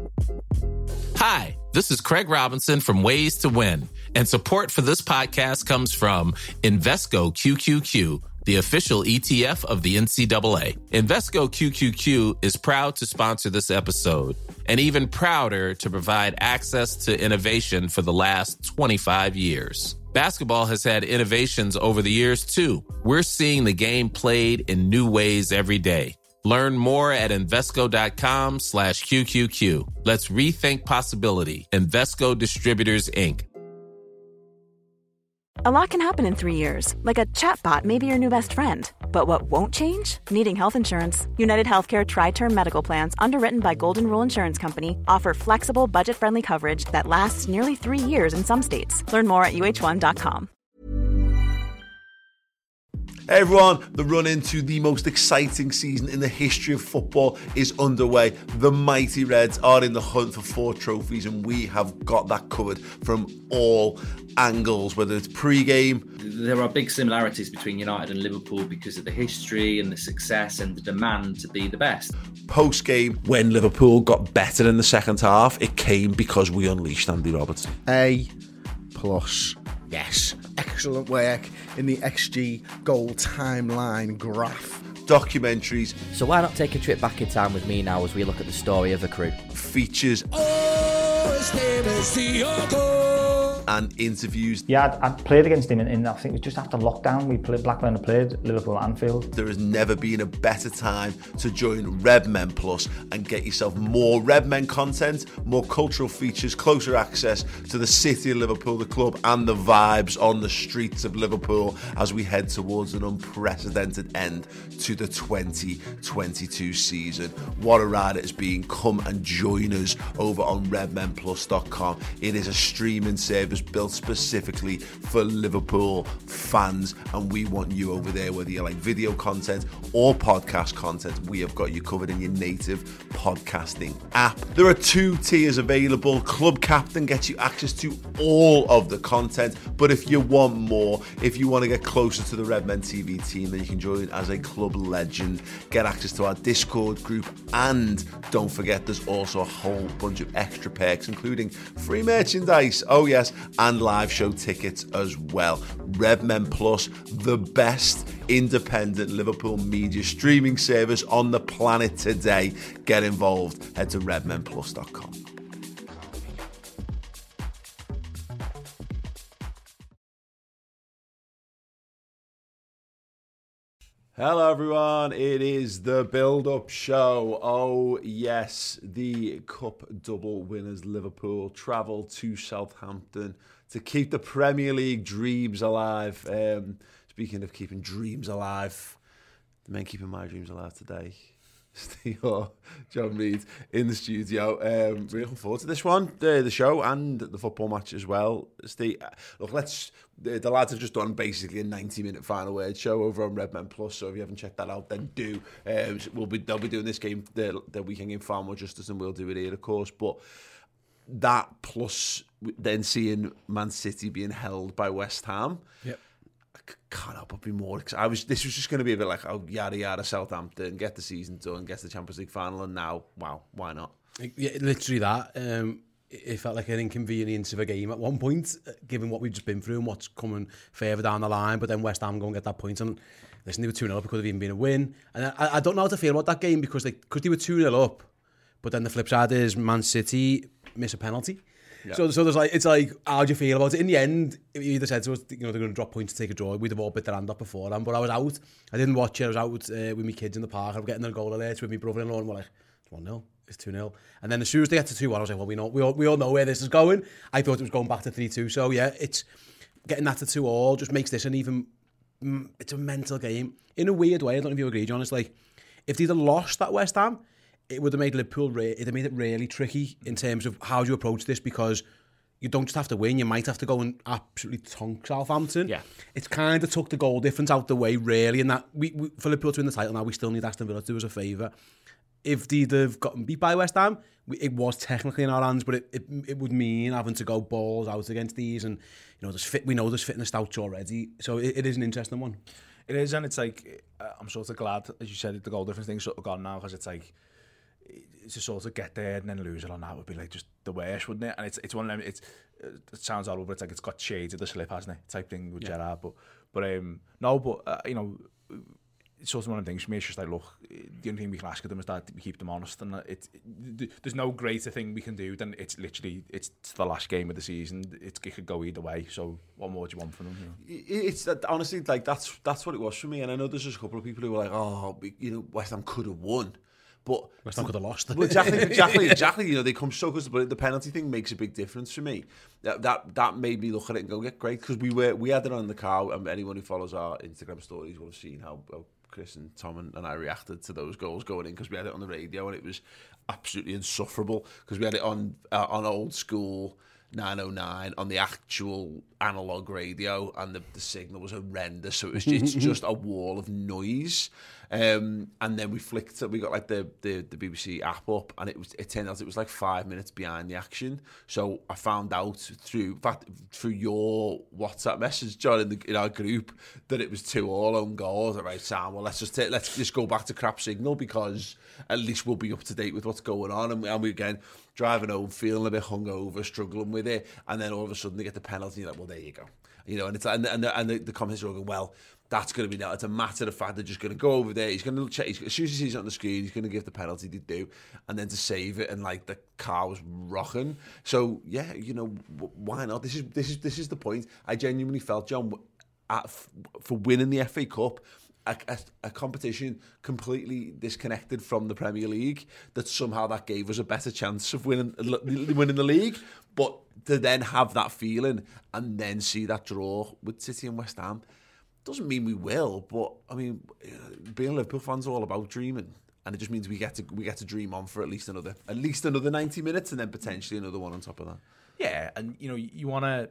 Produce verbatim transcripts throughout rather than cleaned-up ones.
Hi, this is Craig Robinson from Ways to Win, and support for this podcast comes from Invesco Q Q Q, the official E T F of the N C double A. Invesco Q Q Q is proud to sponsor this episode, and even prouder to provide access to innovation for the last twenty-five years. Basketball has had innovations over the years, too. We're seeing the game played in new ways every day. Learn more at Invesco.com slash QQQ. Let's rethink possibility. Invesco Distributors, Incorporated. A lot can happen in three years, like a chatbot may be your new best friend. But what won't change? Needing health insurance. United Healthcare Tri-Term Medical Plans, underwritten by Golden Rule Insurance Company, offer flexible, budget-friendly coverage that lasts nearly three years in some states. Learn more at U H one dot com. Hey everyone, the run into the most exciting season in the history of football is underway. The mighty Reds are in the hunt for four trophies, and we have got that covered from all angles, whether it's pre-game. There are big similarities between United and Liverpool because of the history and the success and the demand to be the best. Post-game, when Liverpool got better in the second half, it came because we unleashed Andy Robertson. A plus. Yes, excellent work in the X G goal timeline graph. Documentaries. So why not take a trip back in time with me now as we look at the story of the crew? Features. And interviews. Yeah, I'd, I'd played against him in, in, I think it was just after lockdown. We played, Blackburn had played Liverpool at Anfield. There has never been a better time to join RevMen Plus and get yourself more RevMen content, more cultural features, closer access to the city of Liverpool, the club, and the vibes on the streets of Liverpool as we head towards an unprecedented end to the twenty twenty-two season. What a ride it has been. Come and join us over on rev men plus dot com. It is a streaming service built specifically for Liverpool fans, and we want you over there, whether you like video content or podcast content. We have got you covered in your native podcasting app. There are two tiers available. Club Captain gets you access to all of the content, but if you want more, if you want to get closer to the RevMen T V team, then you can join as a club legend, get access to our Discord group, and don't forget there's also a whole bunch of extra perks, including free merchandise, oh yes, and live show tickets as well. RevMen Plus, the best independent Liverpool media streaming service on the planet today. Get involved. Head to rev men plus dot com. Hello everyone, it is the build-up show. Oh yes, the Cup double winners Liverpool travel to Southampton to keep the Premier League dreams alive. Um, speaking of keeping dreams alive, the men keeping my dreams alive today. Steve Orr, John Reid in the studio. Um, really looking forward to this one, the, the show and the football match as well. Steve, look, let's. The, the lads have just done basically a ninety-minute final word show over on RevMen Plus. So if you haven't checked that out, then do. Um, we'll be they'll be doing this game the the weekend game far more justice than we'll do it here, of course. But that plus then seeing Man City being held by West Ham. Yep. Can't help but be more excited. I was. This was just going to be a bit like, oh, yada yada, Southampton, get the season done, get the Champions League final, and now, wow, why not? Yeah, literally that. Um, it felt like an inconvenience of a game at one point, given what we've just been through and what's coming further down the line. But then West Ham go and get that point, and listen, they were two nil up. It could have even been a win. And I, I don't know how to feel about that game because they, because they were two nil up, but then the flip side is Man City miss a penalty. Yeah. So, so there's like, it's like, how do you feel about it? In the end, if you either said to us, you know, they're going to drop points to take a draw, we'd have all bit their hand up beforehand. But I was out. I didn't watch it. I was out uh, with my kids in the park. I'm getting a goal alert with my brother-in-law, and we're like, it's one nil, it's two nil. And then as soon as they get to two one, I was like, well, we know, we all, we all know where this is going. I thought it was going back to three two. So yeah, it's getting that to two all just makes this an even, it's a mental game. In a weird way, I don't know if you agree, John, it's like, if they'd have lost that West Ham, it would have made Liverpool, re- it'd have made it really tricky in terms of how do you approach this, because you don't just have to win, you might have to go and absolutely tonk Southampton. Yeah. It's kind of took the goal difference out the way, really, and that we, we for Liverpool to win the title now, we still need Aston Villa to do us a favour. If they'd have gotten beat by West Ham, we, it was technically in our hands, but it, it it would mean having to go balls out against these, and you know, there's fit. We know there's fitness doubts already, so it, it is an interesting one. It is, and it's like, I'm sort of glad, as you said, the goal difference thing's sort of gone now, because it's like, to sort of get there and then lose it on that would be like just the worst, wouldn't it? And it's it's one of them. It's it sounds horrible, but it's like it's got shades of the slip, hasn't it? Type thing with yeah. Gerrard, but but um no, but uh, you know. It's sort of one of the things for me. It's just like, look, the only thing we can ask of them is that we keep them honest, and it, it there's no greater thing we can do than it's literally it's the last game of the season. It's, it could go either way. So what more do you want from them? You know? It's that honestly, like that's that's what it was for me. And I know there's just a couple of people who were like, oh, you know, West Ham could have won, but West Ham could have lost. Well, exactly, exactly, exactly. You know, they come so close, but the penalty thing makes a big difference for me. That that that made me look at it and go, yeah, great, because we were we had it on the car, and anyone who follows our Instagram stories will have seen how. how Chris and Tom and, and I reacted to those goals going in, because we had it on the radio and it was absolutely insufferable, because we had it on uh, on old school nine oh nine on the actual analog radio, and the, the signal was horrendous, so it was just, it's just a wall of noise. Um, and then we flicked it, we got like the, the the B B C app up, and it was it turned out it was like five minutes behind the action. So I found out through in fact through your WhatsApp message, John, in, the, in our group, that it was two all own goals. All right, Sam, well let's just take, let's just go back to crap signal, because at least we'll be up to date with what's going on. And we, and we again driving home, feeling a bit hungover, struggling with it, and then all of a sudden they get the penalty. And you're like, well, there you go, you know. And it's and and the, and the, the comments are going, well, that's going to be now. It's a matter of fact they're just going to go over there. He's going to check. He's, as soon as he sees it on the screen, he's going to give the penalty to do, and then to save it. And like the car was rocking. So yeah, you know, why not? This is this is this is the point. I genuinely felt, John, at, for winning the F A Cup, a, a, a competition completely disconnected from the Premier League, that somehow that gave us a better chance of winning winning the league. But to then have that feeling and then see that draw with City and West Ham. Doesn't mean we will, but I mean, being Liverpool fans are all about dreaming, and it just means we get to we get to dream on for at least another at least another ninety minutes, and then potentially another one on top of that. Yeah, and you know, you want to.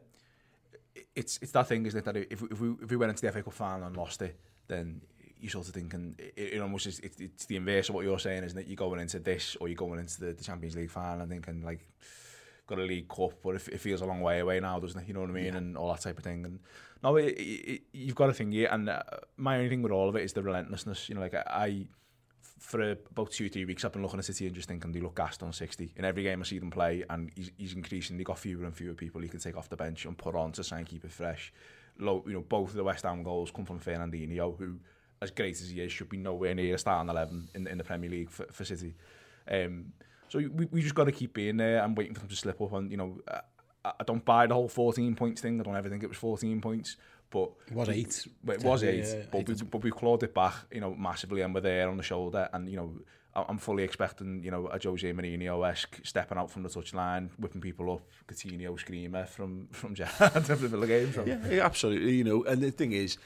It's it's that thing, isn't it? That if if we if we went into the F A Cup final and lost it, then you sort of thinking it, it almost is, it, it's the inverse of what you're saying, isn't it? You're going into this, or you're going into the, the Champions League final and thinking like, got a League Cup, but it, it feels a long way away now, doesn't it? You know what I mean? Yeah. And all that type of thing. And no, it, it, you've got a thing here, and uh, my only thing with all of it is the relentlessness. You know, like I, I for a, about two, three weeks, I've been looking at City and just thinking they look gassed on sixty. In every game I see them play, and he's, he's increasingly got fewer and fewer people he can take off the bench and put on to try and keep it fresh. Low, you know, both of the West Ham goals come from Fernandinho, who, as great as he is, should be nowhere near a starting eleven in, in the Premier League for, for City. Um, so we, we just got to keep being there and waiting for them to slip up. And you know, I, I don't buy the whole fourteen points thing. I don't ever think it was fourteen points, but it was eight. It was eight, yeah, but, eight. We, but we clawed it back, you know, massively, and we're there on the shoulder. And you know, I'm fully expecting, you know, a Jose Mourinho-esque stepping out from the touchline, whipping people up, Coutinho screamer from from Gerrard every Villa game. So. Yeah, yeah, absolutely. You know, and the thing is,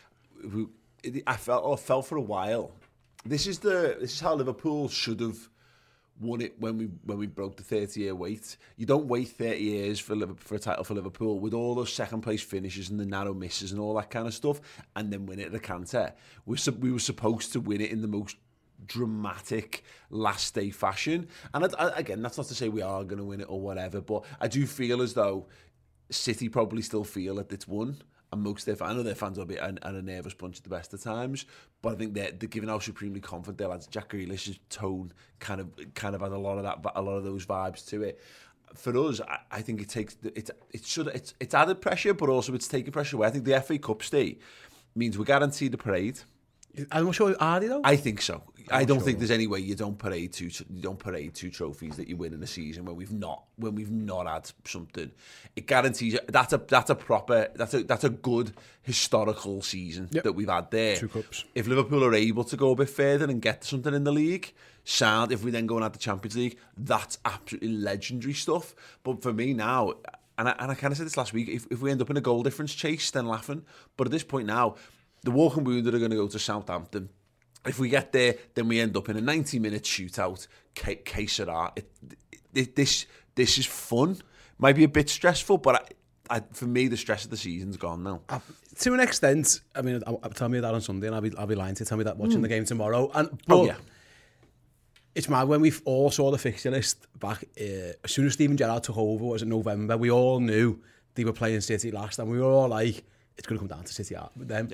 I felt I felt for a while. This is the this is how Liverpool should have won it when we when we broke the thirty year wait. You don't wait thirty years for Liverpool, for a title for Liverpool, with all those second place finishes and the narrow misses and all that kind of stuff, and then win it at the canter. We we were supposed to win it in the most dramatic last day fashion. And I, I, again, that's not to say we are going to win it or whatever, but I do feel as though City probably still feel that it's won. And most of their, I know their fans are a bit and, and a nervous bunch at the best of times, but I think they're, they're giving how supremely confident they are. Jack Grealish's tone kind of kind of has a lot of that, a lot of those vibes to it. For us, I, I think it takes it's it should it's it's added pressure, but also it's taking pressure away. I think the F A Cup stay means we're guaranteed the parade. I'm not sure, are they though? I think so. I'm I don't sure. think there's any way you don't parade two you don't parade two trophies that you win in a season when we've not when we've not had something. It guarantees that's a that's a proper that's a that's a good historical season yep. that we've had there. Two cups. If Liverpool are able to go a bit further and get something in the league, sound. If we then go and have the Champions League, that's absolutely legendary stuff. But for me now, and I, and I kind of said this last week, if, if we end up in a goal difference chase, then laughing. But at this point now, the Walking Wounded are going to go to Southampton. If we get there, then we end up in a ninety minute shootout. Que, que sera. It, it, this this is fun. Might be a bit stressful, but I, I, for me, the stress of the season's gone now. Uh, to an extent, I mean, I'll, I'll tell me that on Sunday, and I'll be I'll be lying to you. Tell me that watching mm. the game tomorrow. And but oh, yeah. It's mad when we all saw the fixture list back uh, as soon as Steven Gerrard took over. Was it November? We all knew they were playing City last, and we were all like, it's going to come down to City out with them. Yeah.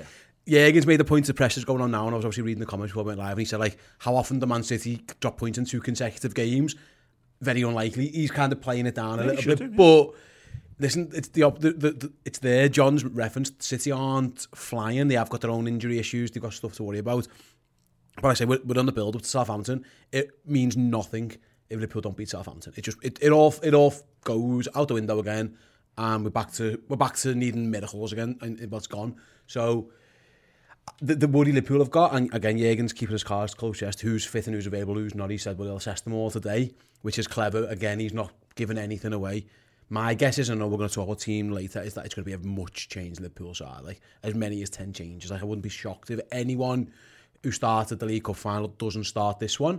Jürgen's made the point of pressures going on now, and I was obviously reading the comments before we went live, and he said, like, how often do Man City drop points in two consecutive games? Very unlikely. He's kind of playing it down a yeah, little bit, do, yeah. but listen, it's the, the, the, the it's there. John's referenced City aren't flying. They have got their own injury issues. They've got stuff to worry about. But I say we're, we're on the build up to Southampton. It means nothing if Liverpool don't beat Southampton. It just it, it all it all goes out the window again, and we're back to we're back to needing miracles again, and what's gone. So the, the worry Liverpool have got, and again, Jürgen's keeping his cards close chest. Who's fit and who's available, who's not? He said, well, he'll assess them all today, which is clever. Again, he's not giving anything away. My guess is, I know we're going to talk about team later, is that it's going to be a much change in Liverpool side, like as many as ten changes. Like I wouldn't be shocked if anyone who started the League Cup final doesn't start this one.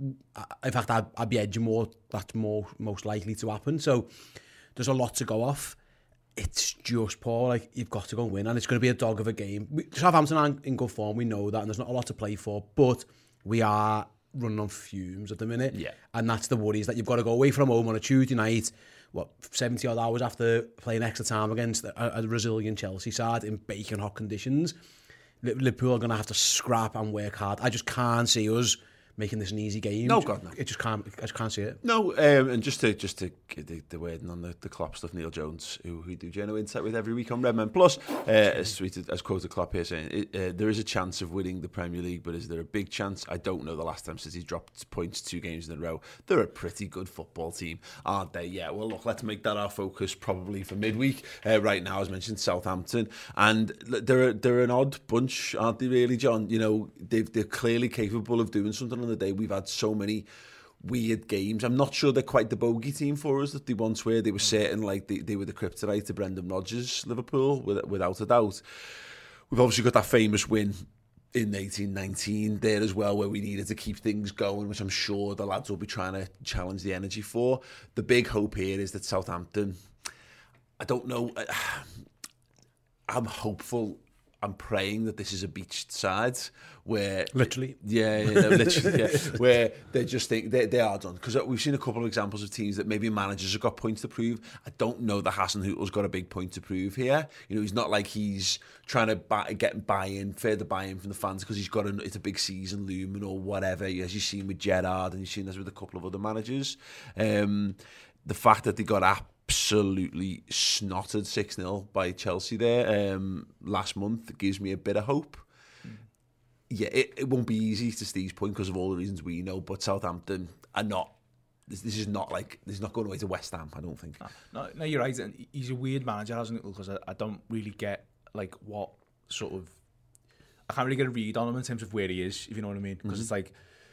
In fact, I'd, I'd be edging more. That's more most likely to happen. So there's a lot to go off. It's just, Paul, like, you've got to go and win, and it's going to be a dog of a game. We, Southampton aren't in good form, we know that, and there's not a lot to play for, but we are running on fumes at the minute. Yeah. And that's the worry, is that you've got to go away from home on a Tuesday night, what, seventy odd hours after playing extra time against a, a resilient Chelsea side in baking hot conditions. Liverpool are going to have to scrap and work hard. I just can't see us making this an easy game. No, God, no. It just can't. I just can't see it. No, um, and just to just to get the, the wording on the, the Klopp stuff, Neil Jones, who we do General Insight with every week on Redmen Plus, uh, as tweeted, as quoted Klopp here saying, it, uh, there is a chance of winning the Premier League, but is there a big chance? I don't know. The last time City dropped points two games in a row, they're a pretty good football team, aren't they? Yeah. Well, look, let's make that our focus probably for midweek. Uh, right now, as mentioned, Southampton, and they're they're an odd bunch, aren't they? Really, John? You know, they've, they're clearly capable of doing something on the day. We've had so many weird games. I'm not sure they're quite the bogey team for us that they once were. They were certain like they, they were the kryptonite to Brendan Rodgers, Liverpool, without a doubt. We've obviously got that famous win in eighteen nineteen there as well, where we needed to keep things going, which I'm sure the lads will be trying to challenge the energy for. The big hope here is that Southampton, I don't know, I'm hopeful, I'm praying that this is a beached side where literally, yeah, you know, literally, yeah, where they just think they they are done, because we've seen a couple of examples of teams that maybe managers have got points to prove. I don't know that Hasenhüttl's got a big point to prove here. You know, he's not like he's trying to buy, get buy-in, further buy-in from the fans because he's got a, it's a big season looming or whatever. As you've seen with Gerrard, and you've seen this with a couple of other managers. Um, the fact that they got up. Absolutely snotted six nil by Chelsea there um, last month gives me a bit of hope. Mm. Yeah, it, it won't be easy to Steve's point because of all the reasons we know, but Southampton are not, this, this is not like, this is not going away to West Ham, I don't think. No, no, no you're right. And he's a weird manager, hasn't he? Because I, I don't really get like what sort of, I can't really get a read on him in terms of where he is, if you know what I mean. Because mm-hmm. it's like,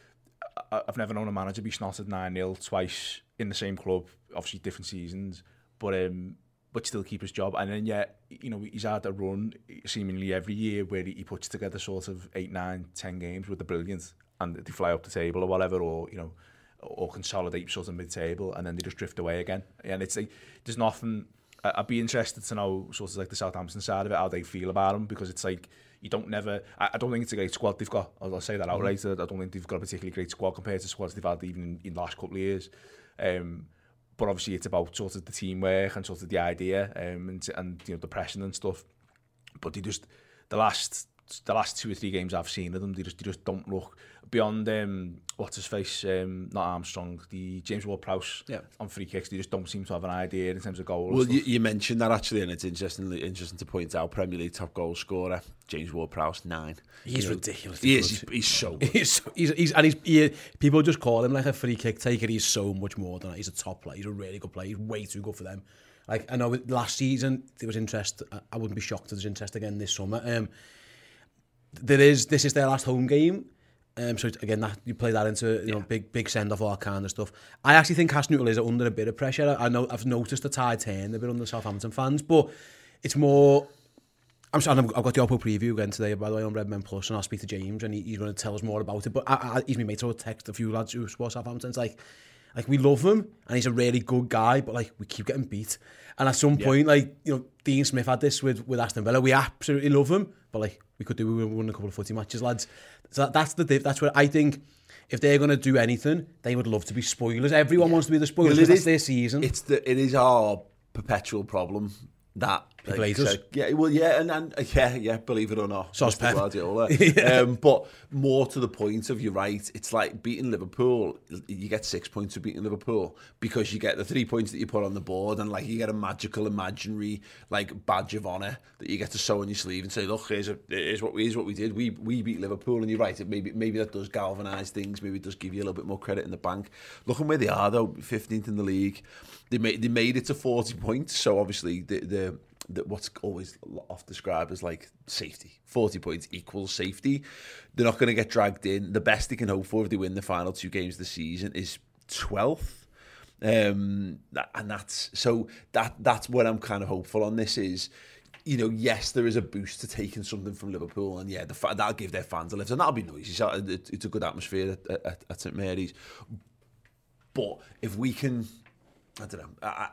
I, I've never known a manager be snotted nine nil twice in the same club, obviously different seasons, but um, but still keep his job. And then, yeah, you know, he's had a run seemingly every year where he, he puts together sort of eight, nine, ten games with the brilliant, and they fly up the table or whatever, or, you know, or consolidate sort of mid-table, and then they just drift away again. And it's like, there's nothing, I'd be interested to know sort of like the Southampton side of it, how they feel about him, because it's like, you don't never, I, I don't think it's a great squad they've got. I'll, I'll say that outright. Mm-hmm. I don't think they've got a particularly great squad compared to squads they've had even in, in the last couple of years. Um, but obviously it's about sort of the teamwork and sort of the idea um, and, and you know, the pressing and stuff. But they just, the last the last two or three games I've seen of them, they just they just don't look beyond um, what's his face, um, not Armstrong, the James Ward-Prowse yeah. on free kicks. They just don't seem to have an idea in terms of goals. Well, you, you mentioned that actually, and it's interesting interesting to point out. Premier League top goal scorer James Ward-Prowse, nine. He's you ridiculous. Know, he is. He's, he's so good. He's, he's, he's and he's he, people just call him like a free kick taker. He's so much more than that. He's a top player. He's a really good player. He's way too good for them. Like, I know last season there was interest. I wouldn't be shocked if there's interest again this summer. Um, there is. This is their last home game. Um, so again, that you play that into you know yeah. big big send off, all that kind of stuff. I actually think Hasenhüttl is under a bit of pressure. I know I've noticed the tide turn a bit on the Southampton fans, but it's more. I'm sorry, I've got the Oppo preview again today, by the way, on Redmen Plus, and I'll speak to James, and he, he's going to tell us more about it. But I, I, he's my mate, so I text a few lads who support Southampton. It's like, like we love him, and he's a really good guy, but like we keep getting beat. And at some yeah. point, like you know, Dean Smith had this with with Aston Villa. We absolutely love him, but like we could do, we won a couple of footy matches, lads. So that, that's the that's where I think if they're going to do anything, they would love to be spoilers. Everyone yeah. wants to be the spoilers. Well, it is their season. It's the it is our perpetual problem that Like, like, so, yeah, well, yeah, and, and yeah, yeah, believe it or not, so Pep. Guardiola. yeah. um, but more to the point of, you're right, it's like beating Liverpool. You get six points for beating Liverpool because you get the three points that you put on the board, and like you get a magical, imaginary like badge of honour that you get to sew on your sleeve and say, look, here's, a, here's what we here's what we did. We we beat Liverpool, and you're right. It maybe maybe that does galvanise things. Maybe it does give you a little bit more credit in the bank. Looking where they are though, fifteenth in the league. They made they made it to forty points. So obviously the the that what's always oft described as like safety. forty points equals safety. They're not going to get dragged in. The best they can hope for if they win the final two games of the season is twelfth. Um, and that's so that that's what I'm kind of hopeful on this is, you know, yes, there is a boost to taking something from Liverpool, and yeah, the, that'll give their fans a lift, and that'll be noisy. So it, it's a good atmosphere at, at, at St Mary's. But if we can, I don't know, I, I,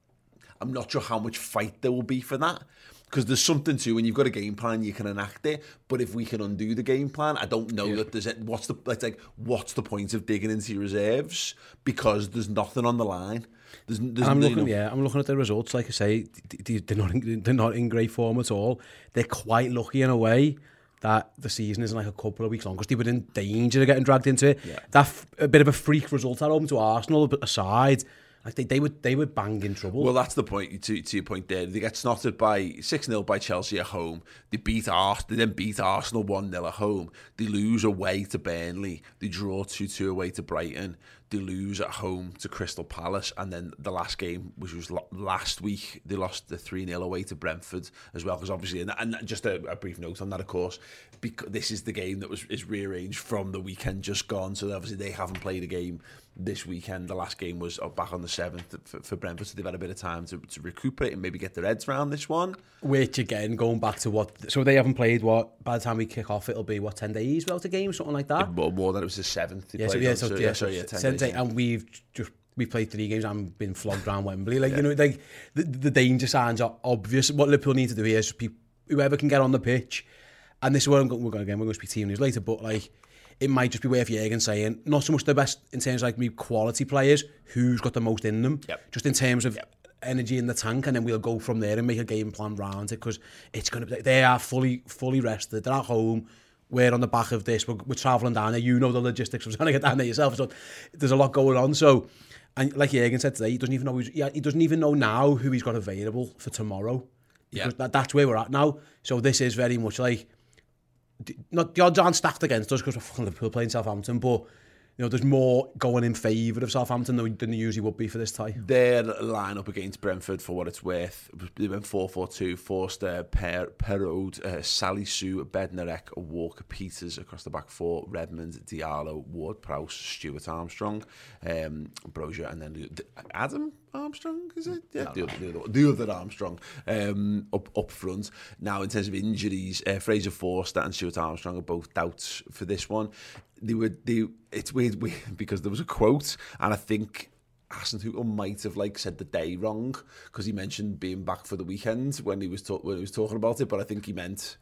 I'm not sure how much fight there will be for that, because there's something to, when you've got a game plan, you can enact it. But if we can undo the game plan, I don't know yeah. that there's what's the it's like what's the point of digging into your reserves, because there's nothing on the line. There's, there's I'm no, looking, you know, yeah, I'm looking at the results. Like I say, they're not in, they're not in great form at all. They're quite lucky in a way that the season isn't like a couple of weeks long, because they were in danger of getting dragged into it. Yeah. That f- a bit of a freak result at home to Arsenal, but aside, like they, they would they would bang in trouble. Well, that's the point. To, to your point there, they get snotted by six nil by Chelsea at home. They beat Ars, they then beat Arsenal one nil at home. They lose away to Burnley. They draw two two away to Brighton. They lose at home to Crystal Palace, and then the last game, which was last week, they lost the three nil away to Brentford as well. Because obviously, and, and just a, a brief note on that, of course, because this is the game that was is rearranged from the weekend just gone. So obviously, they haven't played a game this weekend. The last game was back on the seventh for, for Brentford, so they've had a bit of time to, to recuperate and maybe get their heads around this one. Which again, going back to what, so they haven't played what, by the time we kick off, it'll be what, ten days without a game, something like that? More, more than it was the seventh. Yeah, so, yeah, so, so, yeah, so, yeah, ten days. And we've just, we played three games and been flogged around Wembley. Like, yeah. you know, like the, the danger signs are obvious. What Liverpool need to do here is people, whoever can get on the pitch, and this is what I'm going, we're going again, we're going to speak team news later, but like, it might just be worth Jürgen saying, not so much the best in terms of like me quality players, who's got the most in them, yep. just in terms of yep. energy in the tank, and then we'll go from there and make a game plan round it, because it's going to be, they are fully fully rested, they're at home, we're on the back of this, we're, we're travelling down there, you know the logistics of trying to get down there yourself, so there's a lot going on. So, and like Jürgen said today, he doesn't even know who's, he doesn't even know now who he's got available for tomorrow. Yeah, that, that's where we're at now. So this is very much like, not the odds aren't stacked against us because we're fucking Liverpool playing Southampton, but you know there's more going in favour of Southampton than there usually would be for this tie. Their line up against Brentford, for what it's worth, they went four four two, Forster, Per, Perraud, uh, Salisu, Bednarek, Walker, Peters across the back four, Redmond, Diallo, Ward-Prowse, Stuart Armstrong, um, Brozier, and then Adam Armstrong, is it? Yeah, the other, the, other, the other Armstrong um, up up front. Now, in terms of injuries, uh, Fraser Forster and Stuart Armstrong are both doubts for this one. They were, they, it's weird, weird because there was a quote, and I think Hasenhüttl might have like said the day wrong, because he mentioned being back for the weekend when he was talk, when he was talking about it, but I think he meant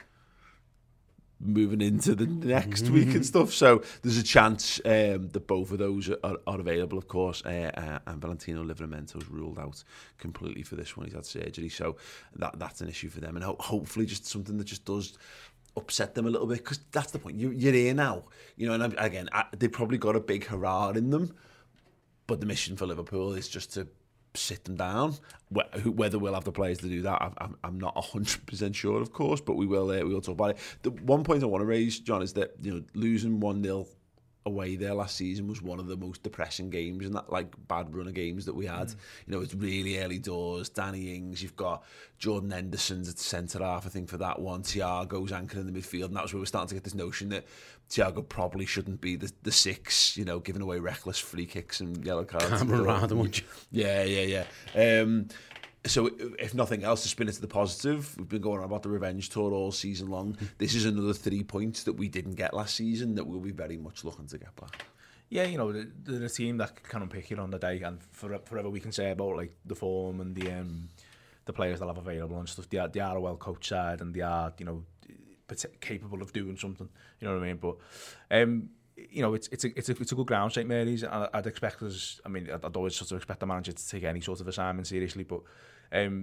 moving into the next mm-hmm. week and stuff. So there's a chance um, that both of those are, are available, of course. Uh, uh, and Valentino Livramento's ruled out completely for this one. He's had surgery, so that that's an issue for them. And ho- hopefully just something that just does upset them a little bit, because that's the point. You, you're here now, you know. And again, I, they probably got a big hurrah in them, but the mission for Liverpool is just to sit them down. Whether we'll have the players to do that, I'm, I'm not one hundred percent sure, of course, but we will uh, we will talk about it. The one point I want to raise, John, is that, you know, losing one nil away there last season was one of the most depressing games in that like bad run of games that we had. Mm. You know, it's really early doors. Danny Ings, you've got Jordan Henderson's at the centre half, I think, for that one. Thiago's anchored in the midfield, and that was where we're starting to get this notion that Thiago probably shouldn't be the, the six, you know, giving away reckless free kicks and yellow cards. Cameron Random, yeah, yeah, yeah. Um, so if nothing else, to spin it to the positive, we've been going on about the revenge tour all season long. This is another three points that we didn't get last season that we'll be very much looking to get back. Yeah, you know, they're a team that can unpick it on the day, and for, forever we can say about like the form and the um, the players they'll have available and stuff. They are, they are a well coached side, and they are, you know, capable of doing something. You know what I mean? But um, you know, it's it's a it's a it's a good ground, St Mary's. I'd expect us. I mean, I'd always sort of expect the manager to take any sort of assignment seriously, but um,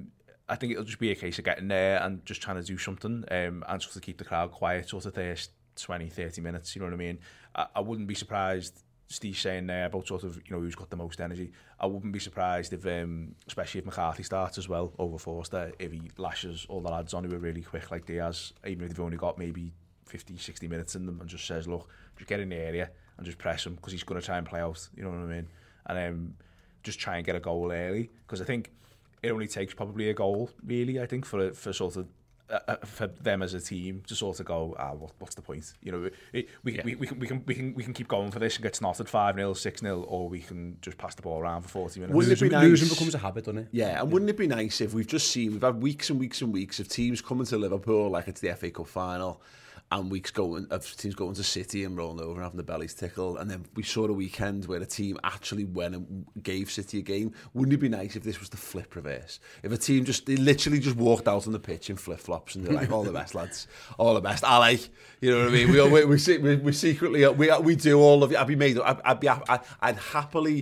I think it'll just be a case of getting there and just trying to do something, um, and just to keep the crowd quiet sort of first twenty, thirty minutes, you know what I mean? I, I wouldn't be surprised, Steve saying there about sort of, you know, who's got the most energy. I wouldn't be surprised if, um, especially if McCarthy starts as well over Forster, if he lashes all the lads on who are really quick like Diaz, even if they've only got maybe fifty, sixty minutes in them, and just says, look, just get in the area and just press him, because he's going to try and play out, you know what I mean? And um, just try and get a goal early, because I think it only takes probably a goal, really, I think, for for sort of uh, for them as a team to sort of go, ah, what, what's the point? You know, it, we, yeah. we we can we can we can we can keep going for this and get snotted five nil, six nil, or we can just pass the ball around for forty minutes. Wouldn't it be nice? Losing becomes a habit, doesn't it? Yeah, and yeah. wouldn't it be nice if we've just seen, we've had weeks and weeks and weeks of teams coming to Liverpool like it's the F A Cup final, and weeks going of teams going to City and rolling over and having the bellies tickle, and then we saw a weekend where a team actually went and gave City a game. Wouldn't it be nice if this was the flip reverse? If a team just, they literally just walked out on the pitch in flip-flops and they're like, all the best, lads, all the best, Ali, you know what I mean? We we, we, we, we secretly, we we do all of it. I'd be made, I'd, I'd be, I'd, I'd happily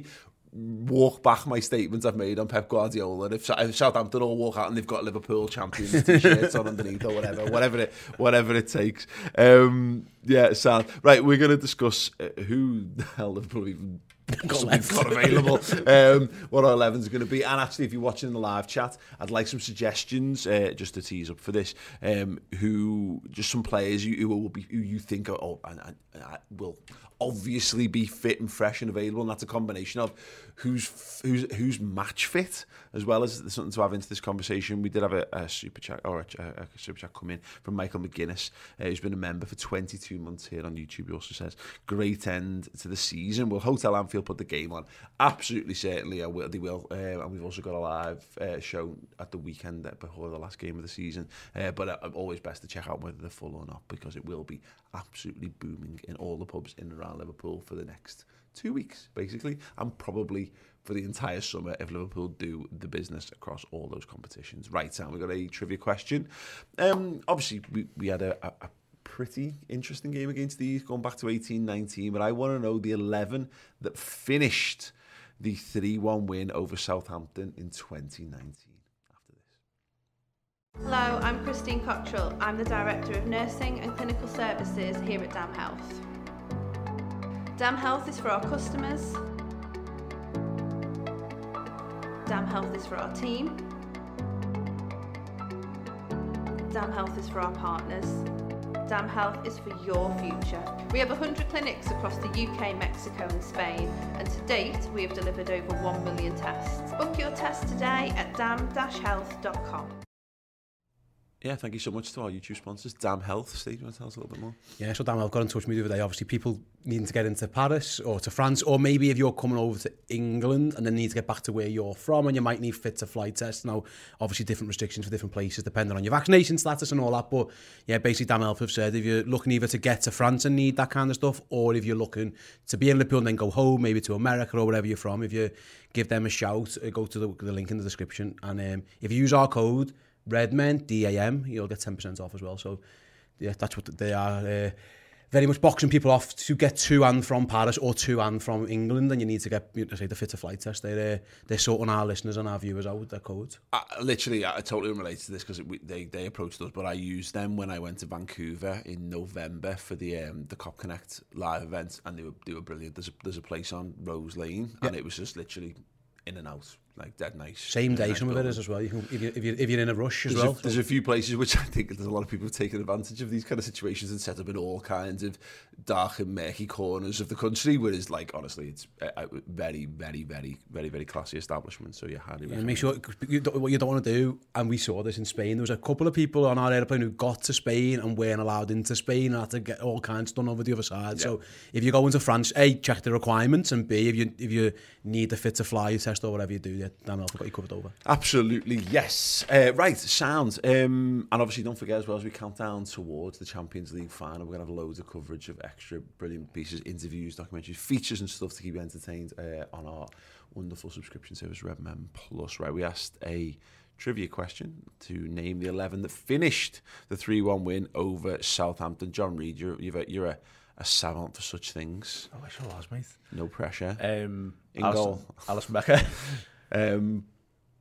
walk back my statements I've made on Pep Guardiola. If, if Southampton all walk out and they've got Liverpool champions t-shirts on underneath or whatever, whatever it, whatever it takes. Um, yeah, Sam. Right, we're going to discuss uh, who the hell Liverpool even got, got available, um, what our elevens are going to be. And actually, if you're watching in the live chat, I'd like some suggestions, uh, just to tease up for this. Um, who just some players you, who will be, who you think are, oh, and, and, and will obviously be fit and fresh and available, and that's a combination of who's who's who's match fit as well as something to have into this conversation. We did have a, a super chat or a, a super chat come in from Michael McGuinness, uh, who's been a member for twenty-two months here on YouTube. He also says, great end to the season. Will Hotel Anfield put the game on? Absolutely, certainly I will, they will. Uh, and we've also got a live uh, show at the weekend before the last game of the season, uh, but uh, always best to check out whether they're full or not, because it will be absolutely booming in all the pubs in and around Liverpool for the next two weeks, basically, and probably for the entire summer if Liverpool do the business across all those competitions. Right, Sam, we've got a trivia question. Um, obviously, we, we had a, a, a pretty interesting game against these, going back to eighteen nineteen, but I want to know the eleven that finished the three one win over Southampton in twenty nineteen. Hello, I'm Christine Cottrell. I'm the Director of Nursing and Clinical Services here at Dam Health. Dam Health is for our customers. Dam Health is for our team. Dam Health is for our partners. Dam Health is for your future. We have one hundred clinics across the U K, Mexico and Spain, and to date we have delivered over one million tests. Book your test today at dam dash health dot com. Yeah, thank you so much to our YouTube sponsors, Dam Health. Steve, you want to tell us a little bit more? Yeah, so Dam Health got in touch with me the other day. Obviously, people needing to get into Paris or to France, or maybe if you're coming over to England and then need to get back to where you're from, and you might need fit to fly tests. Now, obviously, different restrictions for different places depending on your vaccination status and all that. But yeah, basically, Dam Health have said if you're looking either to get to France and need that kind of stuff, or if you're looking to be in Liverpool and then go home, maybe to America or wherever you're from, if you give them a shout, go to the, the link in the description. And um, if you use our code, Redmen, D A M, you'll get ten percent off as well. So, yeah, that's what they are. Uh, very much boxing people off to get to and from Paris or to and from England, and you need to get, you know, say, the fit to flight test. They're, uh, they're sorting our listeners and our viewers out with their codes. I, literally, I totally relate to this because they, they approached us, but I used them when I went to Vancouver in November for the um, the Cop Connect live event, and they were, they were brilliant. There's a, there's a place on Rose Lane, yep. And it was just literally in and out. Like dead nice. Same day, some of it is as well. You can, if, you, if, you, if you're in a rush as there's well. A, there's a few places which I think there's a lot of people have taken advantage of these kind of situations and set up in all kinds of dark and murky corners of the country. Whereas, like, honestly, it's a, a very, very, very, very, very classy establishment. So you highly recommend. Yeah, make sure you don't, what you don't want to do, and we saw this in Spain. There was a couple of people on our airplane who got to Spain and weren't allowed into Spain and had to get all kinds done over the other side. Yeah. So if you go into France, A, check the requirements, and B, if you if you need the fit to fly test or whatever you do, yeah, damn it, I've got you covered over. Absolutely, yes. Uh, right, sound. Um, and obviously, don't forget as well as we count down towards the Champions League final, we're going to have loads of coverage of extra brilliant pieces, interviews, documentaries, features and stuff to keep you entertained uh, on our wonderful subscription service, Redmen Plus. Right, we asked a trivia question to name the eleven that finished the three one win over Southampton. John Reid, you're, you're, a, you're a, a savant for such things. Oh, I sure was, mate. No pressure. Um, In Alison, goal. Alison Becker. um,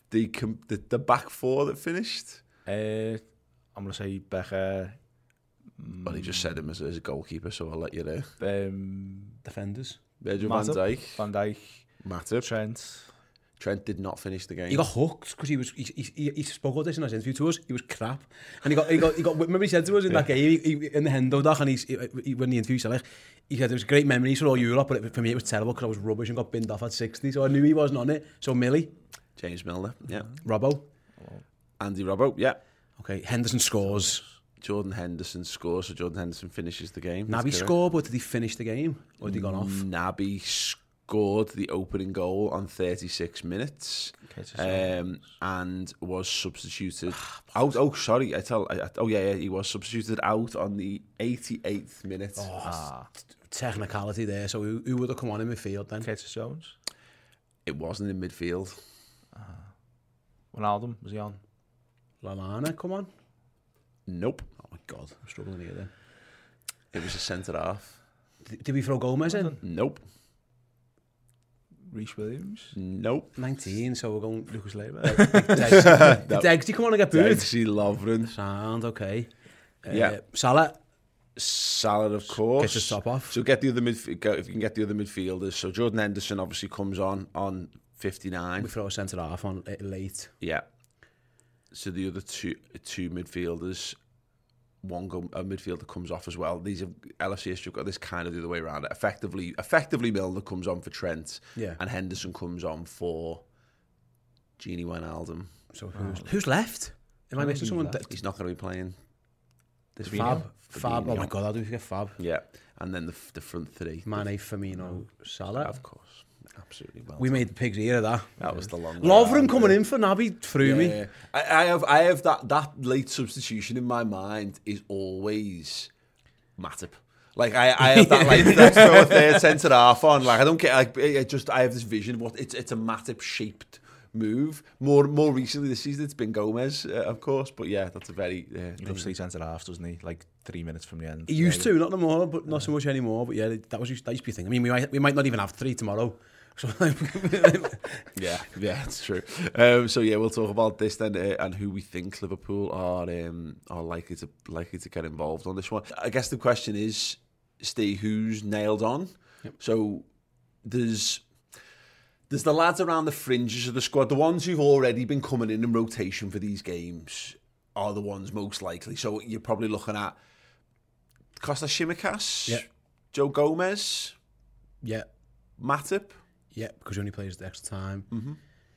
the, com- the the back four that finished? Uh, I'm going to say Becker. Well, he just said him as, as a goalkeeper, so I'll let you know. Um, Defenders. Virgil van Dijk. Van Dijk. Matip. Trent. Trent did not finish the game. He got hooked because he was he, he, he spoke about this in his interview to us. He was crap, and he got he got he got. Remember he said to us in yeah. that game he, he, in the Hendo doc, and he's he, he, when the interview he said like he said there was great memories for all Europe, but it, for me it was terrible because I was rubbish and got binned off at sixty, so I knew he wasn't on it. So Millie, James Milner, yeah, Robbo, Andy Robbo, yeah. Okay, Henderson scores. Jordan Henderson scores, so Jordan Henderson finishes the game. Naby scored, but did he finish the game or had he gone off? Naby scored the opening goal on thirty-six minutes, um, and was substituted out. Oh, sorry, I tell. I, oh yeah, yeah, he was substituted out on the eighty-eighth minute. Oh, ah. Technicality there. So who, who would have come on in midfield then? Curtis Jones. It wasn't in midfield. Uh, Ronaldo, was he on? Lallana, come on. Nope. Oh my God, I'm struggling here then. It was a centre half. Did, did we throw Gomez in? Nope. Reece Williams? Nope. nineteen, so we're going Lucas Leiva. Did Degsy come on and get booed? Degsy Lovren. Sound, okay. Uh, yeah. Salah? Salah, of course. Get his top off. So get the other midf- if you can get the other midfielders. So Jordan Henderson obviously comes on on fifty-nine. We throw a centre half on late. Yeah. So the other two two midfielders, one go, a midfielder comes off as well. These have L F C have got this kind of the other way around. Effectively, effectively Milner comes on for Trent, yeah, and Henderson comes on for Gini Wijnaldum. So who's, oh. who's left? Am I missing someone? Left? He's not going to be playing. This Fab, Fab. Oh my God, how do we forget Fab? Yeah, and then the the front three: Mane, Firmino, Salah. Of course. Absolutely well. We done. made the pigs ear of that. That was the long. Lovren coming in for Naby threw yeah, me. Yeah. I, I have, I have that that late substitution in my mind is always Matip. Like I, I have that like let's throw a third centre half on. Like I don't get like I just I have this vision of what it's it's a Matip shaped move. More more recently this season it's been Gomez, uh, of course. But yeah, that's a very. Uh, he loves three centre half, doesn't he? Like three minutes from the end. He used yeah, to, not no more, but not so much anymore. But yeah, that was that used to be a thing. I mean, we might we might not even have three tomorrow. So yeah, yeah, it's true. Um, so yeah, we'll talk about this then uh, and who we think Liverpool are um, are likely to likely to get involved on this one. I guess the question is, Steve, who's nailed on? Yep. So there's there's the lads around the fringes of the squad, the ones who've already been coming in in rotation for these games are the ones most likely. So you're probably looking at Kostas Tsimikas, yeah, Joe Gomez, yeah, Matip. Yeah, because he only plays the extra time. Mm-hmm.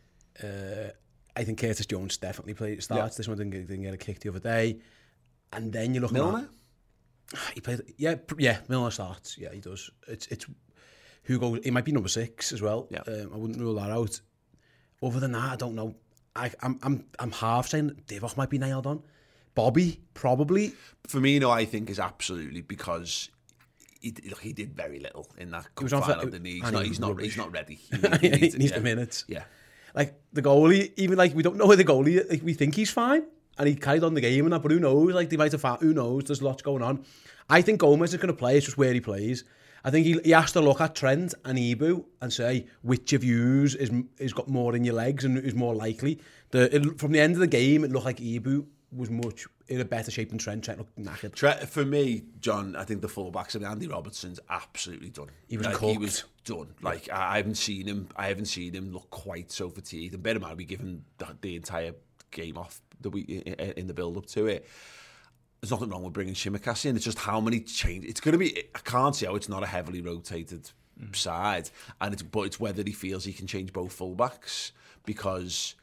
Uh, I think Curtis Jones definitely plays starts. Yeah. This one didn't get, didn't get a kick the other day. And then you look at Milner. He played. Yeah, yeah. Milner starts. Yeah, he does. It's it's who goes. He might be number six as well. Yeah, um, I wouldn't rule that out. Other than that, I don't know. I, I'm I'm I'm half saying Divock might be nailed on. Bobby probably. Firmino, I think, is absolutely because. He, look, he did very little in that cup final, didn't he? He's not, he's, not, he's not ready. He needs, he needs, he needs yeah. the minutes. Yeah. Like, the goalie, even like, we don't know where the goalie, like, we think he's fine, and he carried on the game and that, but who knows? Like, they might have found, who knows? There's lots going on. I think Gomez is going to play, it's just where he plays. I think he, he has to look at Trent and Ibu and say, which of yous is, is got more in your legs and is more likely. The it, From the end of the game, it looked like Ibu was much in a better shape than Trent. Trent looked knackered. Trent, for me, John, I think the fullbacks, I mean, Andy Robertson's absolutely done. He was like, cooked. He was done. Like I, I haven't seen him. I haven't seen him look quite so fatigued. And bear in mind, we given the, the entire game off the week in, in the build up to it. There's nothing wrong with bringing Tsimikas in. It's just how many changes. It's going to be. I can't see how it's not a heavily rotated mm. side, and it's but it's whether he feels he can change both fullbacks because.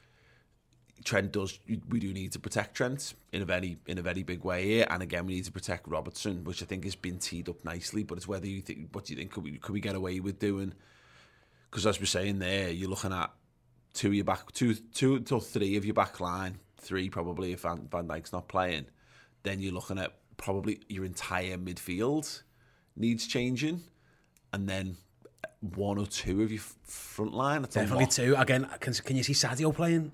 Trent does. We do need to protect Trent in a very in a very big way here, and again we need to protect Robertson, which I think has been teed up nicely. But it's whether you think what do you think could we could we get away with doing? Because as we're saying there, you're looking at two of your back, two two to three of your back line, three probably if Van, Van Dijk's not playing. Then you're looking at probably your entire midfield needs changing, and then one or two of your front line. Definitely two. Again, can can you see Sadio playing?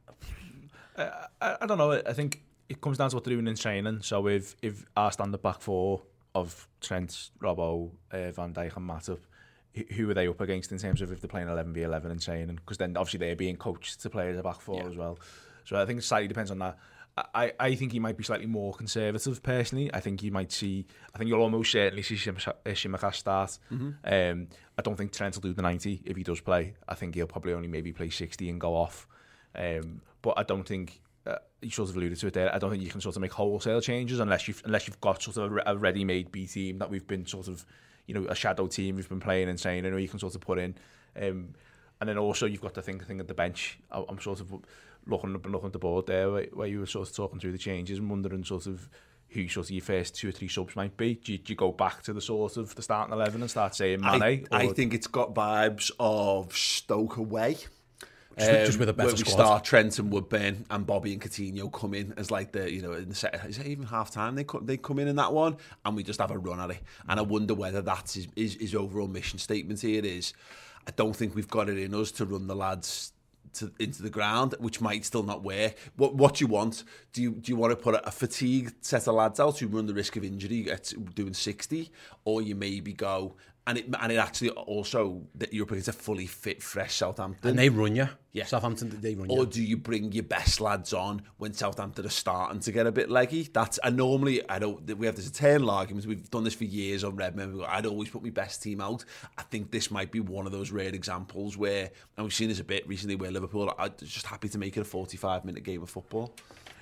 Uh, I, I don't know. I think it comes down to what they're doing in training. So if if our stand-up back four of Trent, Robbo, uh, Van Dijk and Matip who are they up against in terms of if they're playing eleven v eleven and saying, and because then obviously they're being coached to play as a back four yeah. as well. So I think it slightly depends on that. I, I think he might be slightly more conservative personally. I think you might see, I think you'll almost certainly see Tsimikas start. Mm-hmm. Um, I don't think Trent will do the ninety if he does play. I think he'll probably only maybe play sixty and go off. Um, but I don't think, uh, you sort of alluded to it there, I don't think you can sort of make wholesale changes unless you've, unless you've got sort of a, a ready-made B team that we've been sort of, you know, a shadow team we've been playing and saying, you know, you can sort of put in. Um, and then also you've got to think, thing at the bench. I, I'm sort of looking up and looking at the board there where, where you were sort of talking through the changes and wondering sort of who sort of your first two or three subs might be. Do you, do you go back to the sort of the starting eleven and start saying Mane? I, I think it's got vibes of Stoke away. Just, um, just with a better where we squad. Start Trent and Woodburn and Bobby and Coutinho come in as like the, you know, in the set, is it even half time they come, they come in in that one and we just have a run at it. And I wonder whether that's his, his, his overall mission statement here is, I don't think we've got it in us to run the lads to, into the ground, which might still not work. What what do you want? Do you do you want to put a, a fatigued set of lads out who run the risk of injury at doing sixty, or you maybe go and it and it actually also that you're up against a fully fit, fresh Southampton and they run you. Yeah, Southampton they run you. Or do you bring your best lads on when Southampton are starting to get a bit leggy? That's and normally I don't. We have this eternal argument. We've done this for years on Redmen. I'd always put my best team out. I think this might be one of those rare examples where, and we've seen this a bit recently, where Liverpool are just happy to make it a forty-five minute game of football.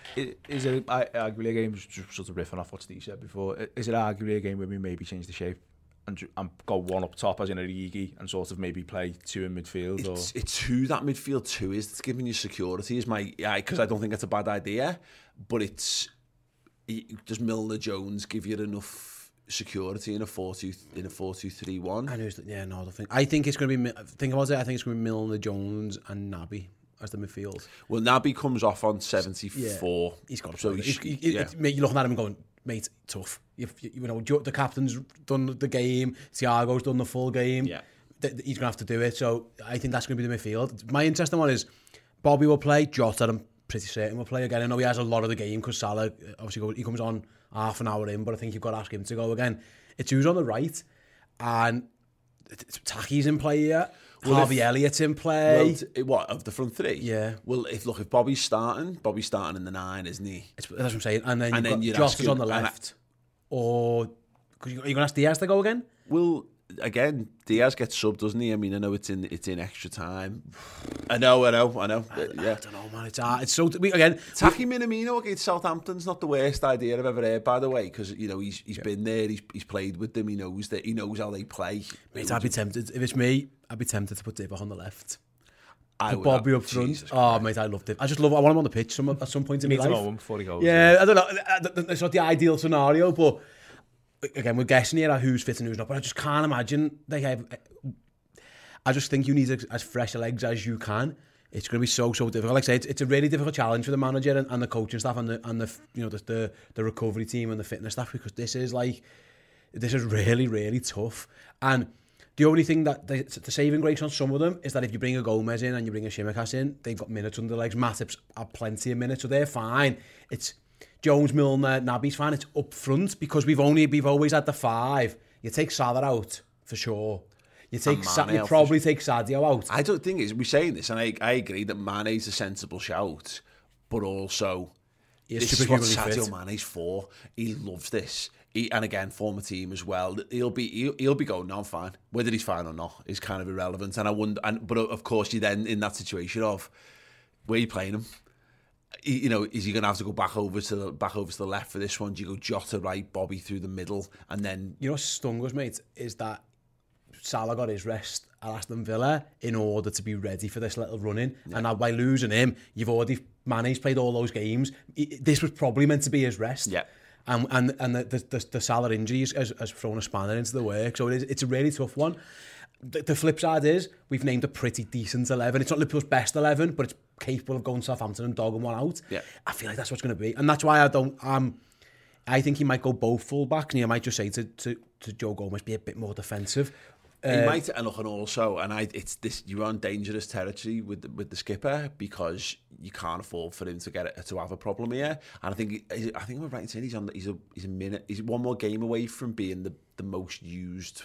Is it arguably a game, just sort of riffing off what Steve said before, is it arguably a game where we maybe change the shape and, and go one up top as in a Origi and sort of maybe play two in midfield? It's, or? it's who that midfield two is that's giving you security is my, yeah, because I don't think that's a bad idea, but it's, it, does Milner-Jones give you enough security in a four two in a four two three one? I know, yeah, no, I don't think. I think it's going to be, think about it, I think it's going to be Milner-Jones and Naby as the midfield. Well, Naby comes off on seventy-four. Yeah, he's got to so play. he's, He, he, yeah. Mate, you're looking at him and going, mate, tough. You've, you, you know, the captain's done the game, Thiago's done the full game. Yeah. Th- he's going to have to do it. So I think that's going to be the midfield. My interesting one is Bobby will play, Jota, I'm pretty certain will play again. I know he has a lot of the game because Salah, obviously, go, he comes on half an hour in, but I think you've got to ask him to go again. It's who's on the right, and Taki's in play here. Well, Harvey if, Elliott's in play. Well, t- what, of the front three? Yeah. Well, if look, if Bobby's starting, Bobby's starting in the nine, isn't he? It's, that's what I'm saying. And then, and you've then got Jota's on the left. I, or, are you going to ask Diaz to go again? Well, again, Diaz gets subbed, doesn't he? I mean, I know it's in it's in extra time. I know, I know, I know. I, yeah. I don't know, man. It's hard. It's so, we, again... Taki Minamino against Southampton's not the worst idea I've ever heard, by the way, because, you know, he's he's yeah. been there, he's he's played with them, he knows that, he knows how they play. Mate, I'd be tempted, if it's me, I'd be tempted to put Divock on the left. I put Bobby up front. Jesus oh, mate, I loved it. I just love it. I want him on the pitch some, at some point in my life. Need to know him before he goes. Yeah, I don't know. It's not the ideal scenario, but again, we're guessing here at who's fit and who's not, but I just can't imagine they have... I just think you need as, as fresh legs as you can. It's going to be so, so difficult. Like I say, it's, it's a really difficult challenge for the manager and, and the coaching staff and the, and the you know, the, the, the recovery team and the fitness staff, because this is like, this is really, really tough. And the only thing that, the, the saving grace on some of them is that if you bring a Gomez in and you bring a Tsimikas in, they've got minutes under their legs. Matip's have plenty of minutes, so they're fine. It's Jones, Milner, Naby's fine. It's up front because we've only, we've always had the five. You take Salah out, for sure. You take, Sa- you probably take Sadio out. I don't think it's, we're saying this, and I, I agree that Mane's a sensible shout, but also this is what Sadio fit. Mane's for. He loves this. He, and again, former team as well. He'll be he'll, he'll be going, no, I'm fine. Whether he's fine or not is kind of irrelevant. And I wonder, and but of course, you then in that situation of where are you playing him? He, you know, is he going to have to go back over to the back over to the left for this one? Do you go Jota right, Bobby through the middle, and then you know what stung us, mate, is that Salah got his rest at Aston Villa in order to be ready for this little run-in. Yeah. And now by losing him, you've already... Mane's played all those games. This was probably meant to be his rest. Yeah. And and, and the, the, the Salah injury has, has thrown a spanner into the work. So it is, it's a really tough one. The, the flip side is, we've named a pretty decent eleven. It's not Liverpool's best eleven, but it's capable of going Southampton and dogging one out. Yeah. I feel like that's what's going to be. And that's why I don't... Um, I think he might go both full-backs, and he might just say to, to, to Joe Gomez, be a bit more defensive. He uh, might, and look, and also, and I, it's this. You're on dangerous territory with the, with the skipper because you can't afford for him to get it, to have a problem here. And I think, I think we're right in saying he's on. He's a, he's a minute. He's one more game away from being the, the most used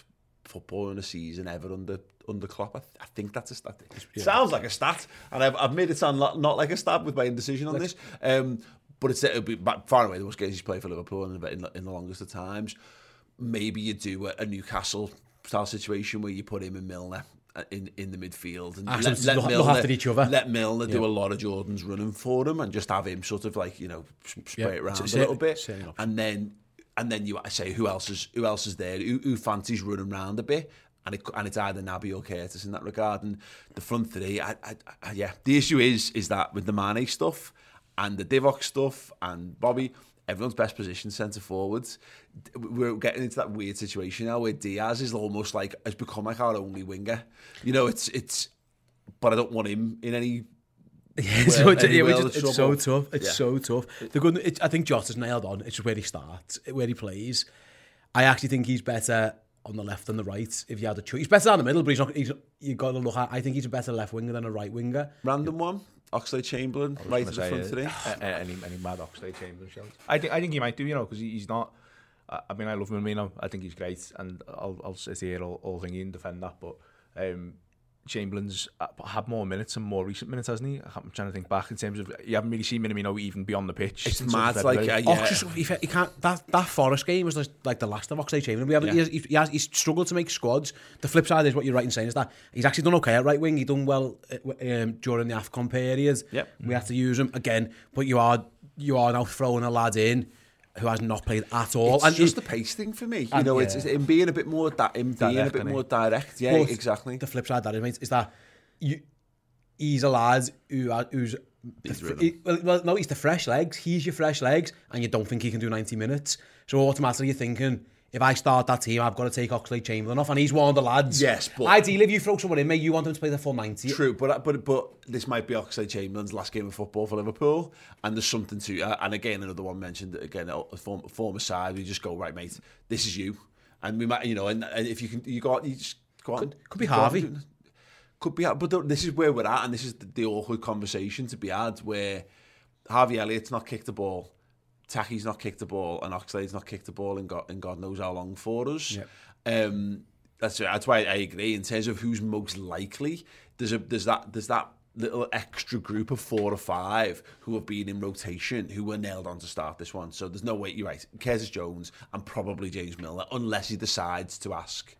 football in a season ever under under Klopp. I, th- I think that's a stat. It yeah. sounds like a stat, and I've, I've made it sound not, not like a stat with my indecision on Let's, this. Um, but it's it'll be far away the most games he's played for Liverpool in, in, the, in the longest of times. Maybe you do a, a Newcastle style situation where you put him and Milner in, in the midfield and Actually, let, let, look, Milner, look after each other. let Milner yeah. do a lot of Jordan's running for him and just have him sort of like, you know, spray yeah. it around say, a little bit. And then and then you say who else is who else is there? Who, who fancies running around a bit? And, it, and it's either Naby or Curtis in that regard. And the front three, I, I, I, yeah. The issue is is that with the Mane stuff and the Divock stuff and Bobby, everyone's best position centre forwards. We're getting into that weird situation now where Diaz is almost like has become like our only winger. You know, it's it's. But I don't want him in any. Yeah, so well, it's, any yeah, it's, it's so tough. It's yeah. so tough. The good, it, I think Jota's nailed on. It's just where he starts, where he plays. I actually think he's better on the left than the right. If you had a choice, he's better down the middle, but he's not. He's you got to look at. I think he's a better left winger than a right winger. Random one. Oxlade-Chamberlain, right at the front three. Uh, any, any mad Oxlade-Chamberlain shows. I think I think he might do, you know, because he, he's not. I, I mean, I love Firmino. I think he's great, and I'll I'll sit here all, all thingy and defend that. But um, Chamberlain's had more minutes and more recent minutes, hasn't he? I'm trying to think back in terms of you haven't really seen Minamino even beyond the pitch. It's mad, like uh, yeah. Ox, he, he can't. That that Forest game was like, like the last of Oxlade-Chamberlain. We haven't. Yeah. He, he, has, he's struggled to make squads. The flip side is what you're right in saying is that he's actually done okay at right wing. He done well um, during the AFCON period. Yep. We have to use him again, but you are you are now throwing a lad in who has not played at all. It's and just he, the pace thing for me. You and, know, yeah. it's, it's him being a bit more da- him being direct, a bit more direct. Yeah, but exactly. The flip side of that is, mate, is that you, he's a lad who who's the, he, well, no, he's the fresh legs. He's your fresh legs, and you don't think he can do ninety minutes. So automatically you're thinking, if I start that team, I've got to take Oxlade-Chamberlain off, and he's one of the lads. Yes, but ideally, if you throw someone in, mate, you want them to play the full ninety. True, but but but this might be Oxlade-Chamberlain's last game of football for Liverpool, and there's something to. Uh, and again, another one mentioned again, a former, former side. We just go, right, mate, this is you, and we might, you know, and, and if you can, you got, you just go on. Could, could be Harvey. Could be, but this is where we're at, and this is the, the awkward conversation to be had, where Harvey Elliott's not kicked the ball, Taki's not kicked the ball, and Oxlade's not kicked the ball in God, in God knows how long for us. Yep. Um, that's that's why I agree in terms of who's most likely. There's a there's that there's that little extra group of four or five who have been in rotation who were nailed on to start this one. So there's no way. You're right. Curtis Jones and probably James Milner, unless he decides to ask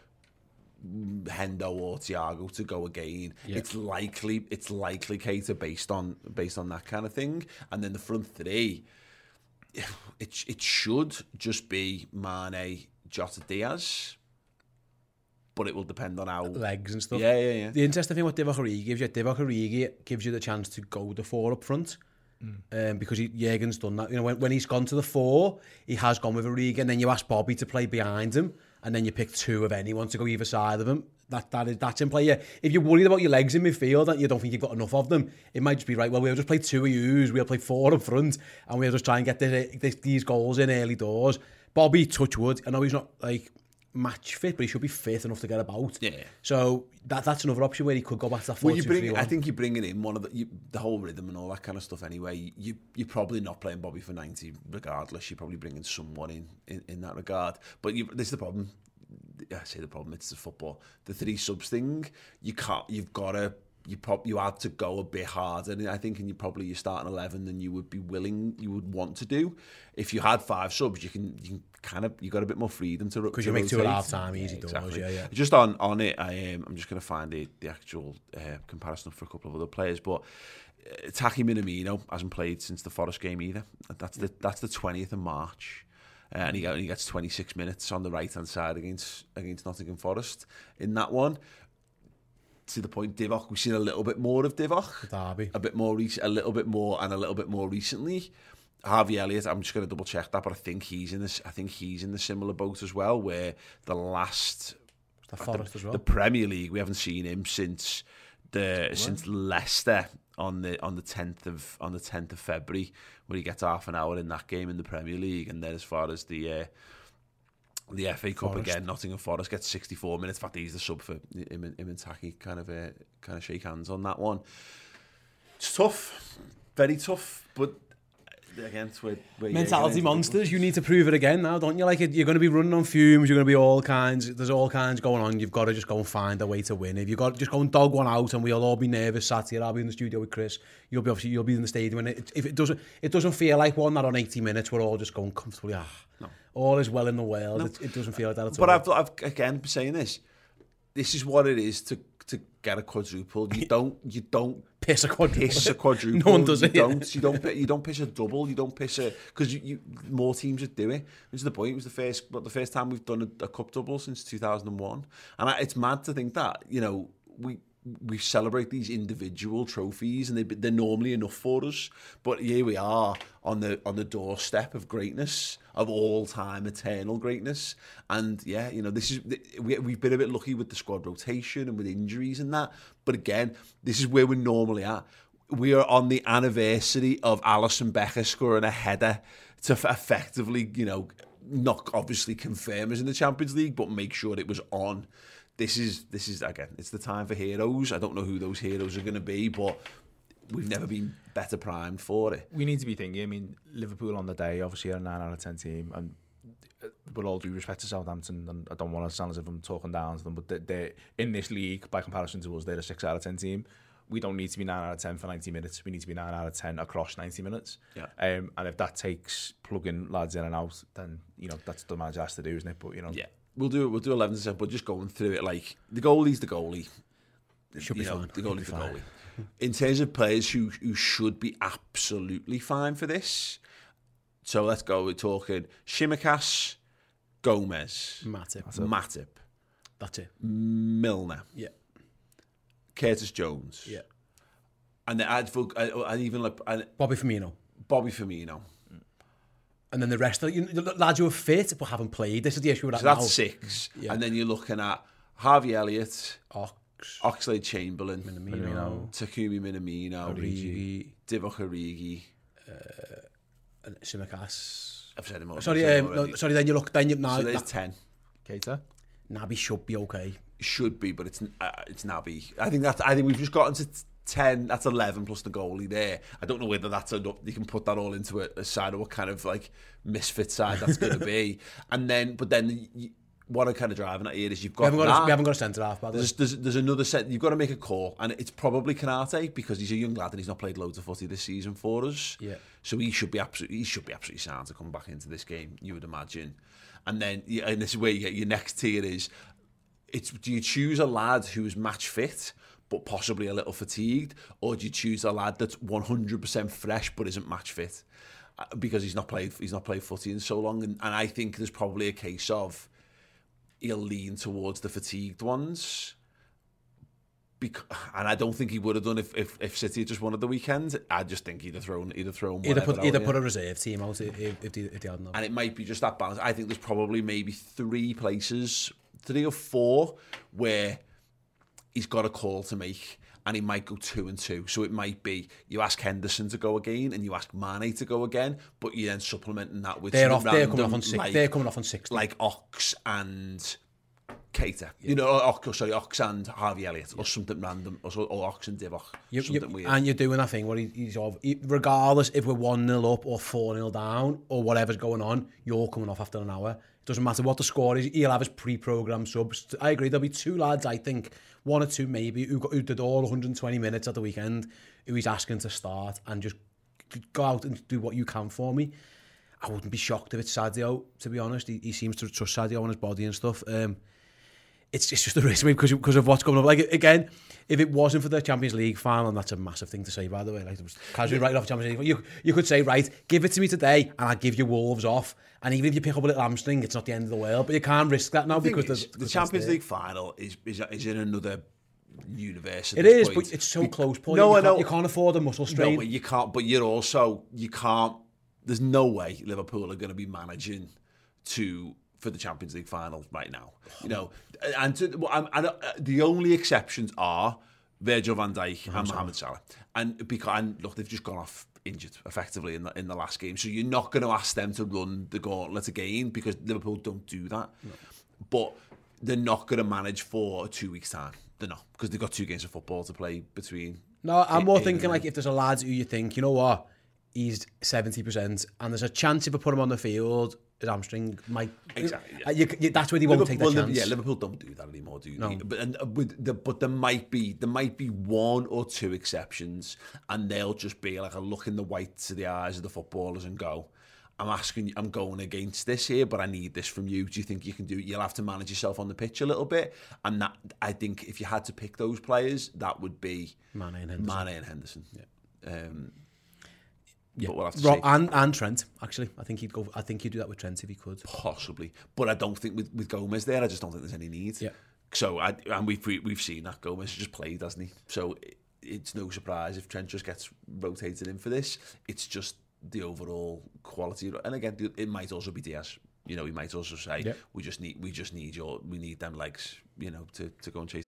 Hendo or Thiago to go again. Yep. It's likely it's likely Keita based on based on that kind of thing. And then the front three, it it should just be Mane, Jota, Diaz, but it will depend on how legs and stuff. Yeah, yeah, yeah. The interesting thing what Divock Origi gives you, Divock Origi gives you the chance to go the four up front. Mm. Um, because he, Jürgen's done that. You know, when, when he's gone to the four, he has gone with Origi, and then you ask Bobby to play behind him, and then you pick two of anyone to go either side of him. That that is that's in play. Yeah. If you're worried about your legs in midfield and you don't think you've got enough of them, it might just be right. Well, we'll just play two of yous. We'll play four up front, and we'll just try and get this, this, these goals in early doors. Bobby, touch wood. I know he's not like match fit, but he should be fit enough to get about. Yeah. So that that's another option where he could go back to that four well, you two bring, three one. I think you're bringing in one of the you, the whole rhythm and all that kind of stuff. Anyway, you you're probably not playing Bobby for ninety, regardless. You're probably bringing someone in in, in that regard. But you, this is the problem. I say the problem. It's the football. The three subs thing. You can't. You've got to. You prob you had to go a bit harder, and I think, and you probably you start an eleven than you would be willing, you would want to do. If you had five subs, you can you can kind of you got a bit more freedom to because you make two at half time, easy yeah, exactly. doors, yeah, yeah. Just on on it, I um, I'm just going to find the the actual uh, comparison for a couple of other players, but uh, Taki Minamino hasn't played since the Forest game either. That's the that's the twentieth of March. Uh, and he, he gets twenty-six minutes on the right hand side against against Nottingham Forest in that one. To the point, Divock, we've seen a little bit more of Divock. Derby. A bit more, a little bit more, and a little bit more recently. Harvey Elliott, I'm just going to double check that, but I think he's in this. I think he's in the similar boat as well, where the last the Forest the, as well. The Premier League, we haven't seen him since the what? since Leicester on the on the tenth of on the tenth of February, where he gets half an hour in that game in the Premier League, and then as far as the. Uh, The F A Cup Forest. Again, Nottingham Forest gets sixty-four minutes. In fact, he's the sub for him and, him and Taki kind of uh, kind of shake hands on that one. It's tough, very tough. But again, it's where, where mentality monsters. You need to prove it again now, don't you? Like, you're going to be running on fumes. You're going to be all kinds. There's all kinds going on. You've got to just go and find a way to win. If you got just go and dog one out, and we'll all be nervous. Sat here, I'll be in the studio with Chris. You'll be obviously you'll be in the stadium, and it, if it doesn't, it doesn't feel like one that on eighty minutes we're all just going comfortably. Ah, no. All is well in the world. No. It, it doesn't feel like that at but all. But I've, I've again been saying this. This is what it is to to get a quadruple. You don't you don't piss a quadruple. Piss a quadruple. No one does you it. Don't you don't you don't piss a double. You don't piss a because you, you more teams would do it. Which is the point. It was the first well, the first time we've done a, a cup double since two thousand one, and I, it's mad to think that you know we. we celebrate these individual trophies and they, they're normally enough for us, but here we are on the on the doorstep of greatness, of all-time eternal greatness. And yeah, you know, this is we, we've been a bit lucky with the squad rotation and with injuries and that, but again, this is where we're normally at. We are on the anniversary of Alisson Becker scoring a header to effectively, you know, not obviously confirm us in the Champions League, but make sure it was on. This is, this is again, it's the time for heroes. I don't know who those heroes are going to be, but we've never been better primed for it. We need to be thinking, I mean, Liverpool on the day, obviously are a nine out of ten team, and with all due respect to Southampton, and I don't want to sound as if I'm talking down to them, but they're, they're in this league, by comparison to us, they're a six out of ten team. We don't need to be nine out of ten for ninety minutes. We need to be nine out of ten across ninety minutes. Yeah. Um, and if that takes plugging lads in and out, then, you know, that's what the manager has to do, isn't it? But, you know. Yeah. We'll do it. We'll do eleven percent, but just going through it, like the goalie's the goalie. Should be you know, fine. The goalie's the fine. goalie. In terms of players who who should be absolutely fine for this, so let's go. We're talking Tsimikas, Gomez, Matip, Matip. That's it. Milner. Yeah. Curtis Jones. Yeah. And then I'd and even like and Bobby Firmino. Bobby Firmino. And then the rest of you, the lads who are fit but haven't played. This is the issue with that so that's now. six. Yeah. And then you're looking at Harvey Elliott, Ox, Oxlade-Chamberlain, Minamino, Takumi Minamino, Origi, Divock Origi, uh, Tsimikas. I've said him all. Sorry, um, no, sorry. Then you look. Then you now. So there's ten. Keita. Naby should be okay. Should be, but it's uh, it's Naby. I think that I think we've just gotten to ten. That's eleven plus the goalie there. I don't know whether that's enough. You can put that all into a, a side of what kind of like misfit side that's going to be. And then, but then you, what I'm kind of driving at here is you've got. We haven't got, that. A, we haven't got a centre half. By the way. There's, there's there's another set. You've got to make a call, and it's probably Konate because he's a young lad and he's not played loads of footy this season for us. Yeah. So he should be absolutely he should be absolutely sound to come back into this game. You would imagine. And then, and this is where you get your next tier is. It's, do you choose a lad who's match fit but possibly a little fatigued, or do you choose a lad that's one hundred percent fresh but isn't match fit because he's not played he's not played footy in so long? And, and I think there's probably a case of he'll lean towards the fatigued ones. Because, and I don't think he would have done if, if, if City had just won at the weekend. I just think he'd have thrown he'd have thrown either put either out, put yeah. a reserve team out if if, if, they, if they hadn't. And it might be just that balance. I think there's probably maybe three places. Three or four where he's got a call to make and he might go two and two. So it might be you ask Henderson to go again and you ask Mane to go again, but you then supplementing that with they're some off. random, They're coming off on six. Like, they're coming off on six. Like Ox and Keita. Yeah. You know, Ox, sorry, Ox and Harvey Elliott, yeah. Or something random, or, or Ox and Divock. You, something you, weird. And you're doing that thing where he, he's off, he, regardless if we're one nil up or four nil down or whatever's going on, you're coming off after an hour. It doesn't matter what the score is. He'll have his pre-programmed subs. I agree. There'll be two lads, I think, one or two maybe, who, got, who did all one hundred twenty minutes at the weekend, who he's asking to start and just go out and do what you can for me. I wouldn't be shocked if it's Sadio, to be honest. He, he seems to trust Sadio on his body and stuff. Um, it's, it's just a risk because because of what's coming up. Like, again, if it wasn't for the Champions League final, and that's a massive thing to say, by the way, like, it was casually writing off the Champions League, you, you could say, right, give it to me today and I'll give you Wolves off. And even if you pick up a little hamstring, it's not the end of the world. But you can't risk that now because there's, the Champions League final is, is is in another universe. It is, point. But it's so Be- close, Paul. No, you I know. You can't afford a muscle strain. No, but you can't. But you're also you can't. There's no way Liverpool are going to be managing to for the Champions League final right now. You know, and, to, and, and uh, the only exceptions are Virgil van Dijk and Mohamed Salah. And because and look, they've just gone off injured effectively in the in the last game, so you're not going to ask them to run the gauntlet again because Liverpool don't do that. No. But they're not going to manage for two weeks time. They're not because they've got two games of football to play between. No, I'm more thinking like if there's a lad who you think, you know what, he's seventy percent, and there's a chance if I put him on the field, his hamstring might... Exactly. Yeah. You, you, that's where they won't Liverpool, take that well, chance. Yeah, Liverpool don't do that anymore, do No. they? But, and, uh, with the, but there might be there might be one or two exceptions, and they'll just be like a look in the whites of the eyes of the footballers and go, I'm asking, I'm going against this here, but I need this from you. Do you think you can do it? You'll have to manage yourself on the pitch a little bit. And that, I think if you had to pick those players, that would be Mane and Henderson. Mane and Henderson. Yeah. Um, yeah. But we'll have to Ro- see. and, and Trent, actually. I think he'd go. I think he'd do that with Trent if he could. Possibly. But I don't think with, with Gomez there, I just don't think there's any need. Yeah. So, I, and we've, we've seen that Gomez has just played, hasn't he? So, it, it's no surprise if Trent just gets rotated in for this. It's just the overall quality, and again, it might also be Diaz. You know, he might also say, yep. "We just need, we just need your, we need them legs, you know, to, to go and chase."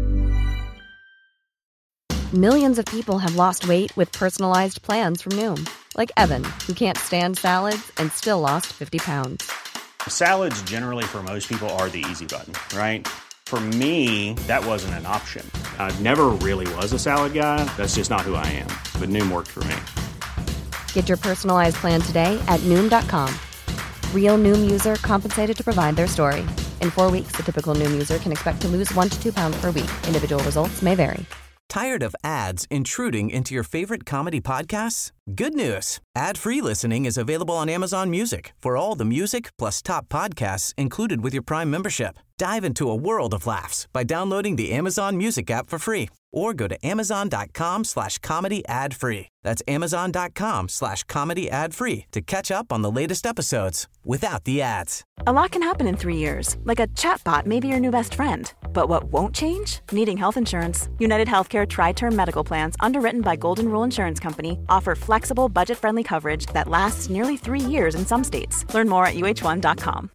Millions of people have lost weight with personalized plans from Noom, like Evan, who can't stand salads and still lost fifty pounds. Salads, generally, for most people, are the easy button, right? For me, that wasn't an option. I never really was a salad guy. That's just not who I am. But Noom worked for me. Get your personalized plan today at Noom dot com. Real Noom user compensated to provide their story. In four weeks, the typical Noom user can expect to lose one to two pounds per week. Individual results may vary. Tired of ads intruding into your favorite comedy podcasts? Good news. Ad-free listening is available on Amazon Music for all the music plus top podcasts included with your Prime membership. Dive into a world of laughs by downloading the Amazon Music app for free or go to amazon.com slash comedy ad free. That's amazon.com slash comedy ad free to catch up on the latest episodes without the ads. A lot can happen in three years, like a chatbot may be your new best friend. But what won't change? Needing health insurance. United Healthcare Tri-Term Medical Plans, underwritten by Golden Rule Insurance Company, offer flexible, budget-friendly coverage that lasts nearly three years in some states. Learn more at U H one dot com.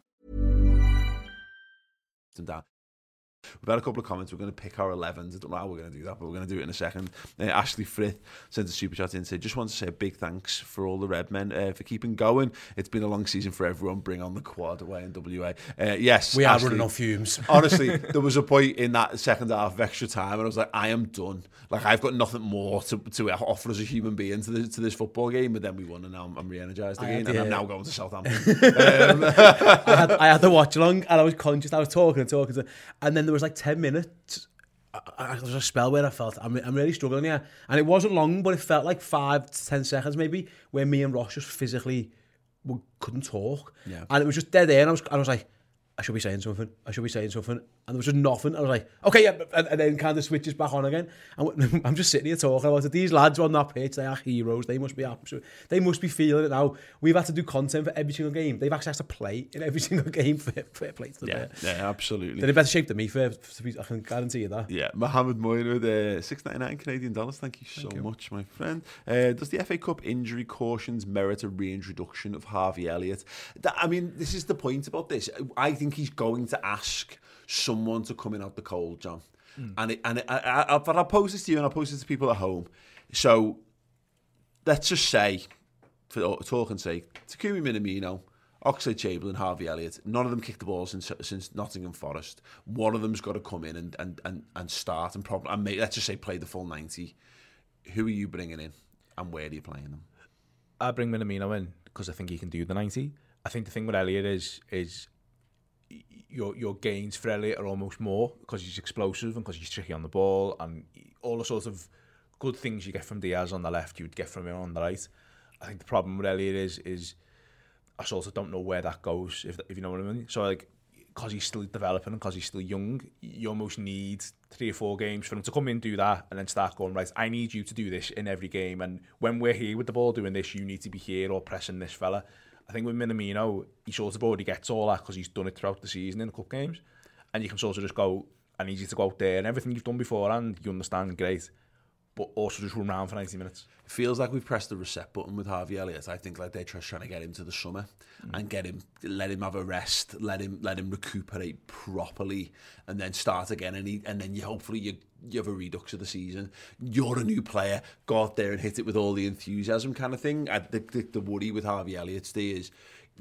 We've had a couple of comments. We're going to pick our elevens. I don't know how we're going to do that, but we're going to do it in a second. Uh, Ashley Frith sent a super chat in and said, just want to say a big thanks for all the Red Men uh, for keeping going. It's been a long season for everyone. Bring on the quad away in W A. Uh, yes, we are Ashley, running on fumes. Honestly, there was a point in that second half of extra time and I was like, I am done. Like, I've got nothing more to, to offer as a human being to, the, to this football game. But then we won and now I'm, I'm re-energised again. And I'm now going to Southampton. um, I, had, I had the watch along and I was conscious. I was talking and talking to, and then there was like ten minutes. I, I, there was a spell where I felt I'm, I'm really struggling here, and it wasn't long, but it felt like five to ten seconds maybe, where me and Ross just physically couldn't talk. Yeah. And it was just dead there, and I was, I was like, I should be saying something. I should be saying something. And there was just nothing. I was like, okay, yeah, and, and then kind of switches back on again. And I'm just sitting here talking about it. These lads on that pitch, they are heroes. They must be absolute. They must be feeling it now. We've had to do content for every single game. They've actually had to play in every single game for fair play to yeah, yeah, absolutely. They're in better shape than me, for, for, I can guarantee you that. Yeah, Mohammed Moyne with uh, six ninety-nine Canadian dollars. Thank you so Thank you. much, my friend. Uh, does the F A Cup injury cautions merit a reintroduction of Harvey Elliott? That, I mean, this is the point about this. I think he's going to ask someone to come in out the cold, John. Mm. And it, and it, I, I, but I'll pose this to you and I'll pose this to people at home. So let's just say, for talking's sake, Takumi Minamino, Oxlade-Chamberlain, Harvey Elliott, none of them kicked the ball since since Nottingham Forest. One of them's got to come in and and and, and start and probably and make, let's just say play the full ninety. Who are you bringing in and where are you playing them? I bring Minamino in because I think he can do the ninety. I think the thing with Elliott is is your your gains for Elliott are almost more because he's explosive and because he's tricky on the ball and all the sorts of good things you get from Diaz on the left you would get from him on the right. I think the problem with Elliott is is I sort of don't know where that goes, if if you know what I mean. So like, because he's still developing and because he's still young, you almost need three or four games for him to come in, do that, and then start going, right, I need you to do this in every game, and when we're here with the ball doing this, you need to be here or pressing this fella. I think with Minamino, he sort of already gets all that because he's done it throughout the season in the cup games. And you can sort of just go, I need you to go out there and everything you've done beforehand, you understand, great. But also just run around for ninety minutes. It feels like we've pressed the reset button with Harvey Elliott. I think like they're just trying to get him to the summer mm. and get him, let him have a rest, let him let him recuperate properly, and then start again. And he, and then you hopefully you you have a redux of the season. You're a new player, go out there and hit it with all the enthusiasm kind of thing. I, the, the the worry with Harvey Elliott today is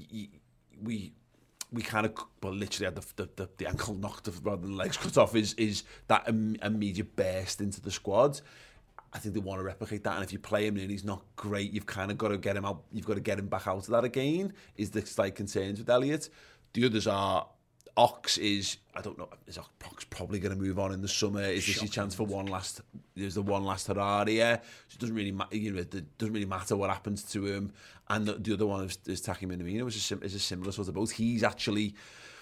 we. We kind of, well, literally had the, the, the, the ankle knocked off rather than the legs cut off. Is is that im- immediate burst into the squad? I think they want to replicate that, and if you play him and he's not great, you've kind of got to get him out. You've got to get him back out of that again. Is the slight concerns with Elliott? The others are Ox is I don't know. Is Ox probably going to move on in the summer? Is this his chance for one last? There's the one last hurrah here. So it doesn't really matter. You know, it doesn't really matter what happens to him. And the, the other one is, is Taki Minamino, which is, sim, is a similar sort of boat. He's actually.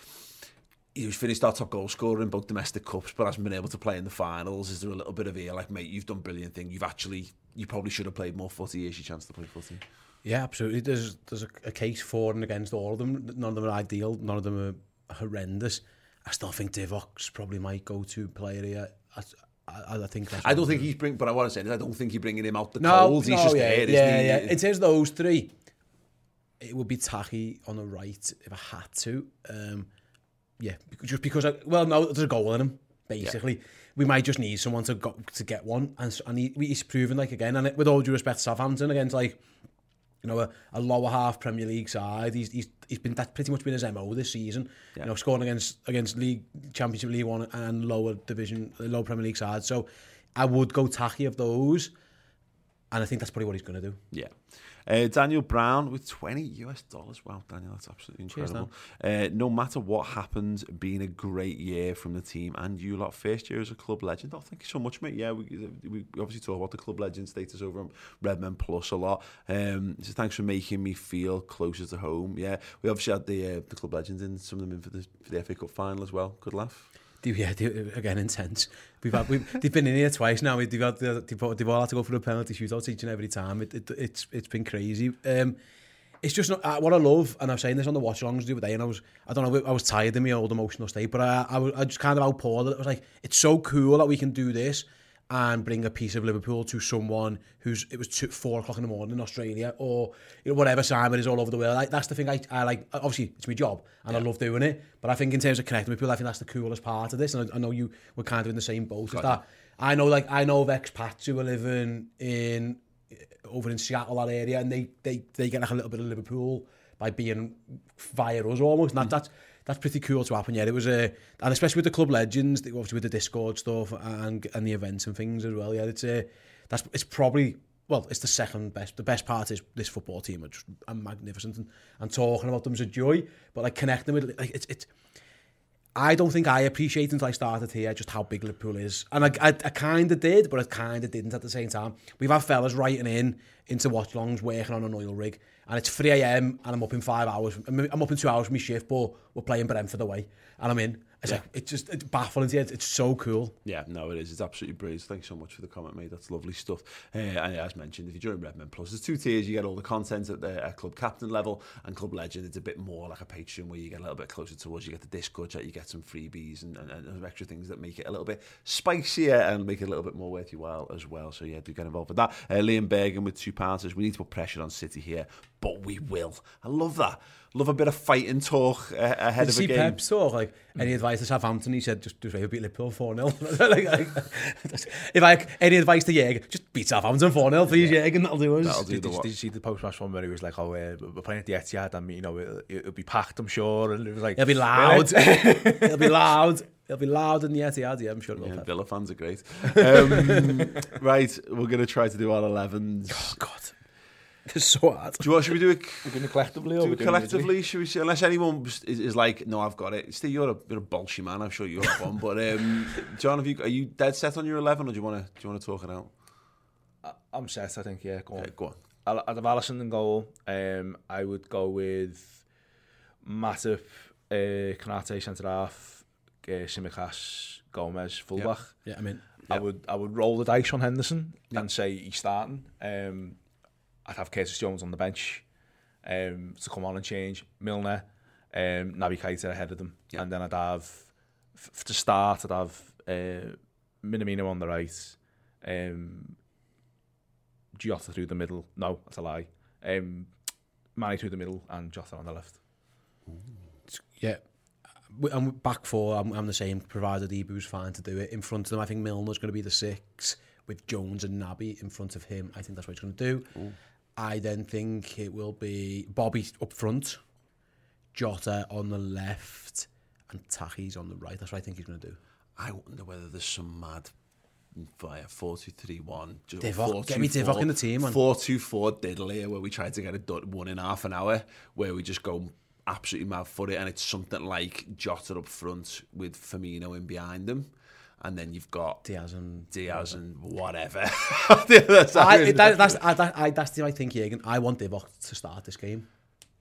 He's finished our top goal scorer in both domestic cups, but hasn't been able to play in the finals. Is there a little bit of here, like, mate, you've done brilliant thing. You've actually, you probably should have played more footy. Here's your chance to play footy. Yeah, absolutely. There's there's a, a case for and against all of them. None of them are ideal. None of them are horrendous. I still think Divock's probably my go-to player here. I, I, I think that's. I don't think he's bring, but I want to say, I don't think he's bringing him out the no, cold. He's no, just yeah, there. Yeah, he? yeah. It says those three. It would be Taki on the right if I had to. Um, Yeah, just because, I, well, no, there's a goal in him, basically. Yeah. We might just need someone to go, to get one. And, and he, he's proven, like, again, and it, with all due respect to Southampton, against, like, you know, a, a lower half Premier League side, he's he's he's been that's pretty much been his M O this season. Yeah. You know, scoring against against League Championship League One and lower division, lower Premier League side. So I would go Taki of those, and I think that's probably what he's going to do. Yeah. Uh, Daniel Brown with twenty US dollars. Wow, Daniel, that's absolutely incredible. Cheers, uh, no matter what happens, being a great year from the team and you lot, first year as a club legend. Oh, thank you so much, mate. Yeah, we, we obviously talk about the club legend status over on Redmen Plus a lot. Um, so thanks for making me feel closer to home. Yeah, we obviously had the uh, the club legends in, some of them in for the, for the F A Cup final as well. Good laugh. Yeah, again, intense. We've had, we've, they've been in here twice now. They've, had, they've, they've all had to go for a penalty shootout each and every time. It, it, it's it's been crazy. Um, it's just not, uh, what I love, and I was saying this on the watch-alongs the other day, and I was, I don't know, I was tired in my old emotional state, but I, I, was, I just kind of outpoured it. It was like, it's so cool that we can do this and bring a piece of Liverpool to someone who's, it was two, four o'clock in the morning in Australia, or you know, whatever time it is all over the world. Like, that's the thing I, I like. Obviously, it's my job, and yeah. I love doing it. But I think in terms of connecting with people, I think that's the coolest part of this. And I, I know you were kind of in the same boat as that. I know, like, I know of expats who are living in over in Seattle, that area, and they they they get like a little bit of Liverpool by being via us almost. And that, that's that's pretty cool to happen. Yeah, it was a, and especially with the club legends, obviously with the Discord stuff and and the events and things as well. Yeah, it's a, that's it's probably, well, it's the second best. The best part is this football team are just are magnificent, and, and talking about them is a joy. But like connecting with, like, it's it's. I don't think I appreciated until I started here just how big Liverpool is. And I, I, I kind of did, but I kind of didn't at the same time. We've had fellas writing in into watch-alongs working on an oil rig, and it's three a m and I'm up in five hours. I'm up in two hours from my shift, but we're playing Brentford away, and I'm in. It's, yeah. like, it's just it's baffling. It's, it's so cool. Yeah, no, it is. It's absolutely brilliant. Thanks so much for the comment, mate. That's lovely stuff. Uh, and as mentioned, if you join Redmen Plus, there's two tiers. You get all the content at the at club captain level, and club legend, it's a bit more like a Patreon where you get a little bit closer to us. You get the Discord chat, you get some freebies and, and, and extra things that make it a little bit spicier and make it a little bit more worth your while as well. So yeah, do get involved with that. Uh, Liam Bergen with two pounds says, we need to put pressure on City here, but we will. I love that. Love a bit of fighting talk uh, ahead Did of a game. Did you see Pep's talk? Like, any advice to Southampton? He said, just, just beat Liverpool four nil. like, like, if I any advice to Jürgen, just beat Southampton four nil, please, yeah. Jürgen, that'll do us. That'll do did, did, did you see the post-match one where he was like, oh, uh, we're playing at the Etihad, and, you know, it'll, it'll be packed, I'm sure. And it was like, it'll be loud. it'll be loud. It'll be loud in the Etihad, yeah, I'm sure. Yeah, Villa fans are great. Um, right, we're going to try to do our elevens. Oh, God. It's so hard. Do you want, should we do it? We're doing it collectively, or do it collectively? Should we say? Unless anyone is, is like, no, I've got it. Steve, you're a you're a bolshy man. I'm sure you have one. But um, John, have you? Are you dead set on your eleven, or do you want to? Do you want to talk it out? I'm set. I think. Yeah. Go on. Okay, go on. I'll, I'd have Alisson in goal. Um, I would go with Matip, uh, Konate centre half, uh, Tsimikas, Gomez fullback. Yeah, yeah I mean, yeah. I would I would roll the dice on Henderson yeah. and say he's starting. Um. I'd have Curtis Jones on the bench um, to come on and change. Milner, um, Naby Keita ahead of them. Yeah. And then I'd have, f- to start, I'd have uh, Minamino on the right, um, Jota through the middle. No, that's a lie. Um, Mane through the middle and Jota on the left. Yeah. I'm back four. I'm, I'm the same, provided Ibu's fine to do it. In front of them, I think Milner's going to be the six, with Jones and Naby in front of him. I think that's what he's going to do. Ooh. I then think it will be Bobby up front, Jota on the left, and Tahi's on the right. That's what I think he's going to do. I wonder whether there's some mad four two three one. Divock, get me Divock in the team, man. four two four diddly, where we try to get it done one in half an hour, where we just go absolutely mad for it, and it's something like Jota up front with Firmino in behind them. And then you've got Diaz and Diaz whatever. and whatever. that's, I, that, that's I, that, I, that's the I think Jürgen. I want Divock to start this game,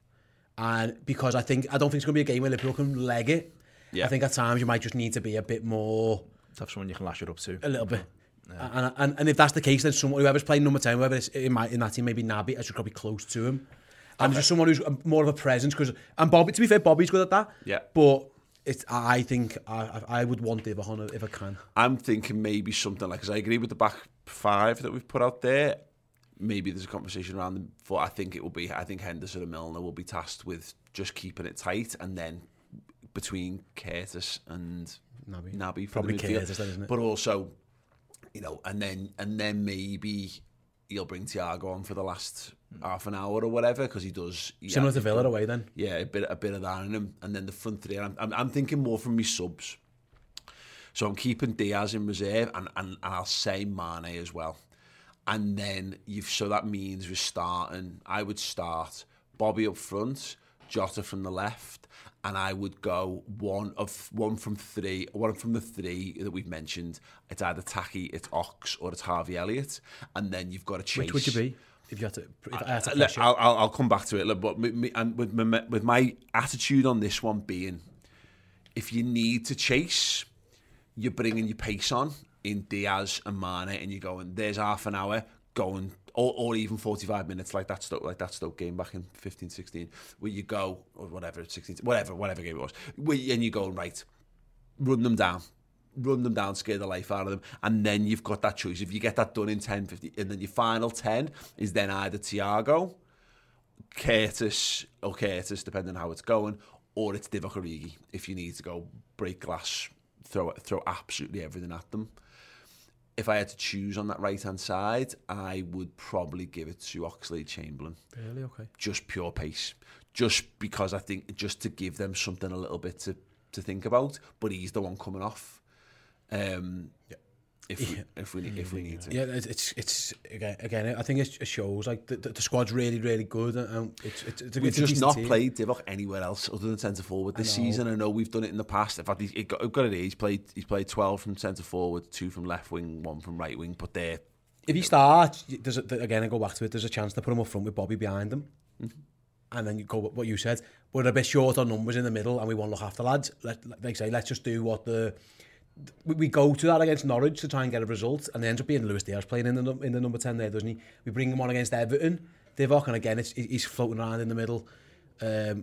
and because I think I don't think it's going to be a game where Liverpool can leg it. Yeah. I think at times you might just need to be a bit more. To have someone you can lash it up to. A little bit. Yeah. And, and and if that's the case, then someone whoever's playing number ten, whoever is in, my, in that team, maybe Naby, has just got to be close to him, and okay. just someone who's more of a presence. Because and Bobby, to be fair, Bobby's good at that. Yeah, but. It's, I think I, I would want Divock on if I can. I'm thinking maybe something like, because I agree with the back five that we've put out there. Maybe there's a conversation around them. But I think it will be. I think Henderson and Milner will be tasked with just keeping it tight, and then between Curtis and Naby, Naby probably Curtis, then, isn't it? But also, you know, and then and then maybe he'll bring Thiago on for the last half an hour or whatever, because he does. He Similar to Villa away then. Yeah, a bit a bit of that in him, and then the front three. I'm I'm, I'm thinking more from me subs. So I'm keeping Diaz in reserve, and, and, and I'll say Mane as well. And then you've so that means we're starting. I would start Bobby up front, Jota from the left, and I would go one of one from three, one from the three that we've mentioned. It's either Taki, it's Ox, or it's Harvey Elliott, and then you've got to chase. Which would you be if you had to? If I had to Look, I'll, I'll I'll come back to it, but me, me, and with my, with my attitude on this one being, if you need to chase, you're bringing your pace on in Diaz and Mane, and you're going, there's half an hour going. Or, or even forty-five minutes, like that Stoke, like that Stoke game back in fifteen sixteen, where you go, or whatever, sixteen, whatever, whatever game it was, where, and you go, right, run them down, run them down, scare the life out of them, and then you've got that choice. If you get that done in ten, fifteen, and then your final ten is then either Thiago, Curtis, or Curtis, depending on how it's going, or it's Divock Origi, if you need to go break glass, throw throw absolutely everything at them. If I had to choose on that right-hand side, I would probably give it to Oxlade-Chamberlain. Really? Okay. Just pure pace. Just because I think, just to give them something a little bit to, to think about. But he's the one coming off. Um, yeah. If we, yeah. if we if we need to. Yeah, it's it's again again. I think it shows like the, the, the squad's really really good, and it's it's, it's a, we've it's just a not team. played Divock anywhere else other than centre forward this I season. I know we've done it in the past. In fact, he's got, I've got it here. He's played he's played twelve from centre forward, two from left wing, one from right wing. But they're if he starts, there's a, again I go back to it. There's a chance to put him up front with Bobby behind him, mm-hmm. and then you go what you said. We're a bit short on numbers in the middle, and we want to look after lads. Let, like say, let's just do what the. We go to that against Norwich to try and get a result, and it ends up being Luis Diaz playing in the in the number ten there, doesn't he? We bring him on against Everton, Divock, and again it's, he's floating around in the middle. Um,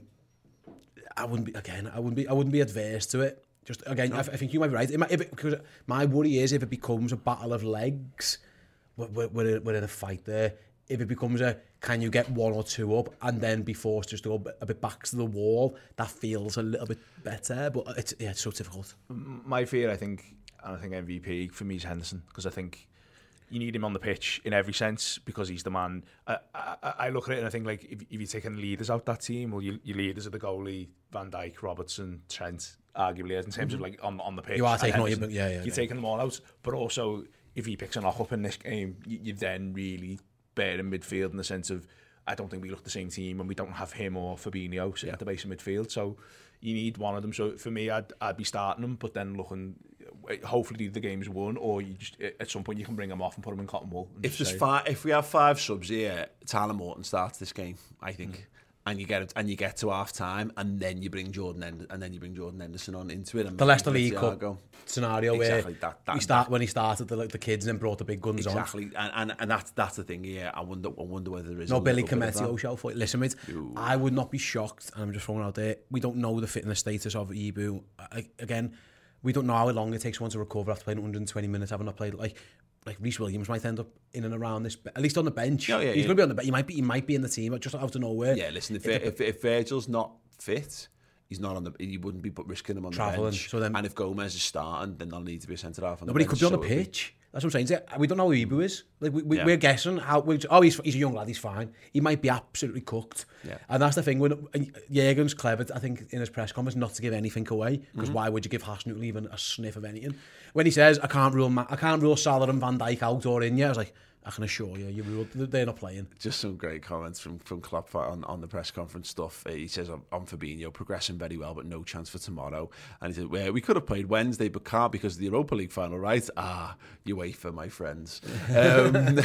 I wouldn't be again. I wouldn't be. I wouldn't be adverse to it. Just again, no. I, I think you might be right. It might, if it, because my worry is if it becomes a battle of legs, we're, we're, we're in a fight there. If it becomes a can you get one or two up and then be forced just to go a bit back to the wall, that feels a little bit better. But it's yeah, it's so difficult. My fear, I think, and I think M V P for me is Henderson, because I think you need him on the pitch in every sense because he's the man. I, I, I look at it and I think like if, if you're taking leaders out that team, well, your, your leaders are the goalie, Van Dijk, Robertson, Trent, arguably in terms mm-hmm. of like on on the pitch. You are taking all your, yeah, yeah. You're yeah. taking them all out, but also if he picks a knock up in this game, you, you then really. Bear in midfield in the sense of I don't think we look the same team and we don't have him or Fabinho sitting yeah. at the base of midfield, so you need one of them. So for me I'd, I'd be starting them, but then looking hopefully the game's won, or you just at some point you can bring them off and put them in cotton wool. If there's five, if we have five subs here, Tyler Morton starts this game, I think. Mm. And you get it, and you get to half time, and then you bring Jordan End- and then you bring Jordan Henderson on into it. And the Leicester League Cup scenario exactly, where that, that, we start that, when he started the like the kids and then brought the big guns exactly. on. Exactly, and, and and that's that's the thing. Yeah, I wonder I wonder whether there is no a Billy Cometio show for it. Listen, mate, Ooh. I would not be shocked, and I'm just throwing out there. We don't know the fitness status of Ibu. I, again, we don't know how long it takes one to recover after playing one hundred twenty minutes, having not played like. Like Reece Williams might end up in and around this, at least on the bench. Oh, yeah, He's yeah. going to be on the bench. He might be. He might be in the team, just out of nowhere. Yeah, listen. If, if, if Virgil's not fit, he's not on the. He wouldn't be risking him on Traveling, the bench. So then, and if Gomez is starting, then there'll need to be a centre half on no, the but bench. he could be on so the pitch. That's what I'm saying. We don't know who Ibu is. Like we, we, Yeah. we're guessing how. We, oh, he's he's a young lad. He's fine. He might be absolutely cooked. Yeah. And that's the thing. When Jurgen's clever, I think, in his press conference, not to give anything away, because Mhm. why would you give Hasenhüttl even a sniff of anything? When he says, "I can't rule, Ma- I can't rule Salah and Van Dijk out or in," yeah, I was like, I can assure you, you ruled. They're not playing. Just some great comments from from Klopp on, on the press conference stuff. Uh, he says, I'm, I'm Fabinho, progressing very well, but no chance for tomorrow. And he said, well, we could have played Wednesday, but can't because of the Europa League final, right? Ah, UEFA, my friends. Um,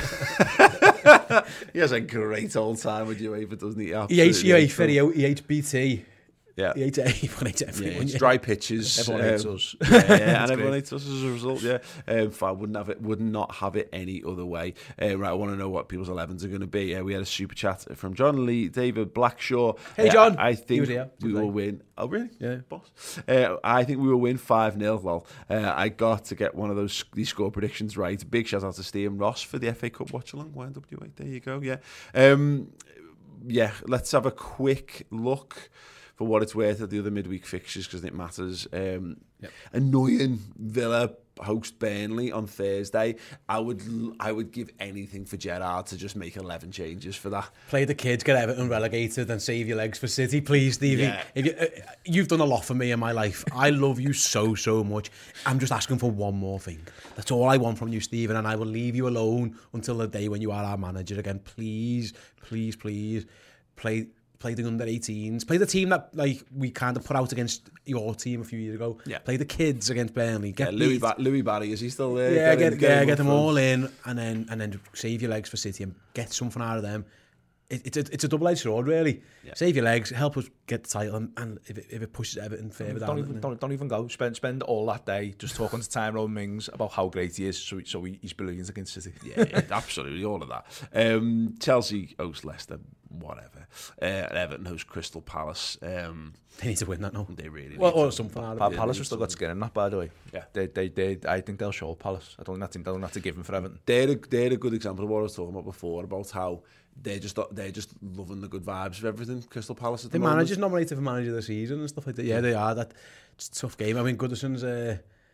he has a great old time with UEFA, doesn't he? He hates Absolutely. UEFA, he hates B T. Yeah. He hates everyone, hates everyone. Yeah, it's yeah. dry pitches. Everyone um, hates us. Yeah, yeah, and That's everyone great. hates us as a result. Yeah, um, I wouldn't have it. Would not have it any other way. Uh, right, I want to know what people's elevens are going to be. Uh, we had a super chat from John Lee, David Blackshaw. Hey, Uh, John. I, I He think was here we today. will win. Oh, really? Yeah, boss. Uh, I think we will win five nil. Lol. Uh, I got to get one of those these score predictions right. Big shout out to Steve Ross for the F A Cup watch along. Y W A. There you go. Yeah. Um, yeah. Let's have a quick look. For what it's worth at the other midweek fixtures, because it matters. Um, Yep. Annoying Villa host Burnley on Thursday. I would I would give anything for Gerrard to just make eleven changes for that. Play the kids, get Everton relegated, and save your legs for City, please, Stevie. Yeah. If you, uh, you've done a lot for me in my life. I love you so, so much. I'm just asking for one more thing. That's all I want from you, Stephen, and I will leave you alone until the day when you are our manager again. Please, please, please, play... Play the under eighteens. Play the team that like we kind of put out against your team a few years ago. Yeah. Play the kids against Burnley. Get Yeah, Louis, beat. ba- Louis Barry, is he still there? Yeah, Get get, him- yeah, him get up them front. all in, and then and then save your legs for City and get something out of them. It, it's a, it's a double-edged sword, really. Yeah. Save your legs, help us get the title, and, and if, it, if it pushes Everton further Don't down, even, then- don't, don't even go. Spend spend all that day just talking to Tyrone Mings about how great he is, so, so he, he's brilliant against City. Yeah, yeah, absolutely, all of that. Um, Chelsea host Leicester, whatever. Uh, and Everton host Crystal Palace. Um, they need to win that now. They really Well, need or to. something out of Pa- it. Palace have still got skin in that, by the way. Yeah. They, they, they, I think they'll show Palace. I don't think they'll have to give them for Everton. They're a, they're a good example of what I was talking about before, about how they're just they're just loving the good vibes of everything. Crystal Palace at the, The moment. manager's nominated for manager of the season and stuff like that. Yeah, they are. That it's a tough game. I mean, Goodison's uh,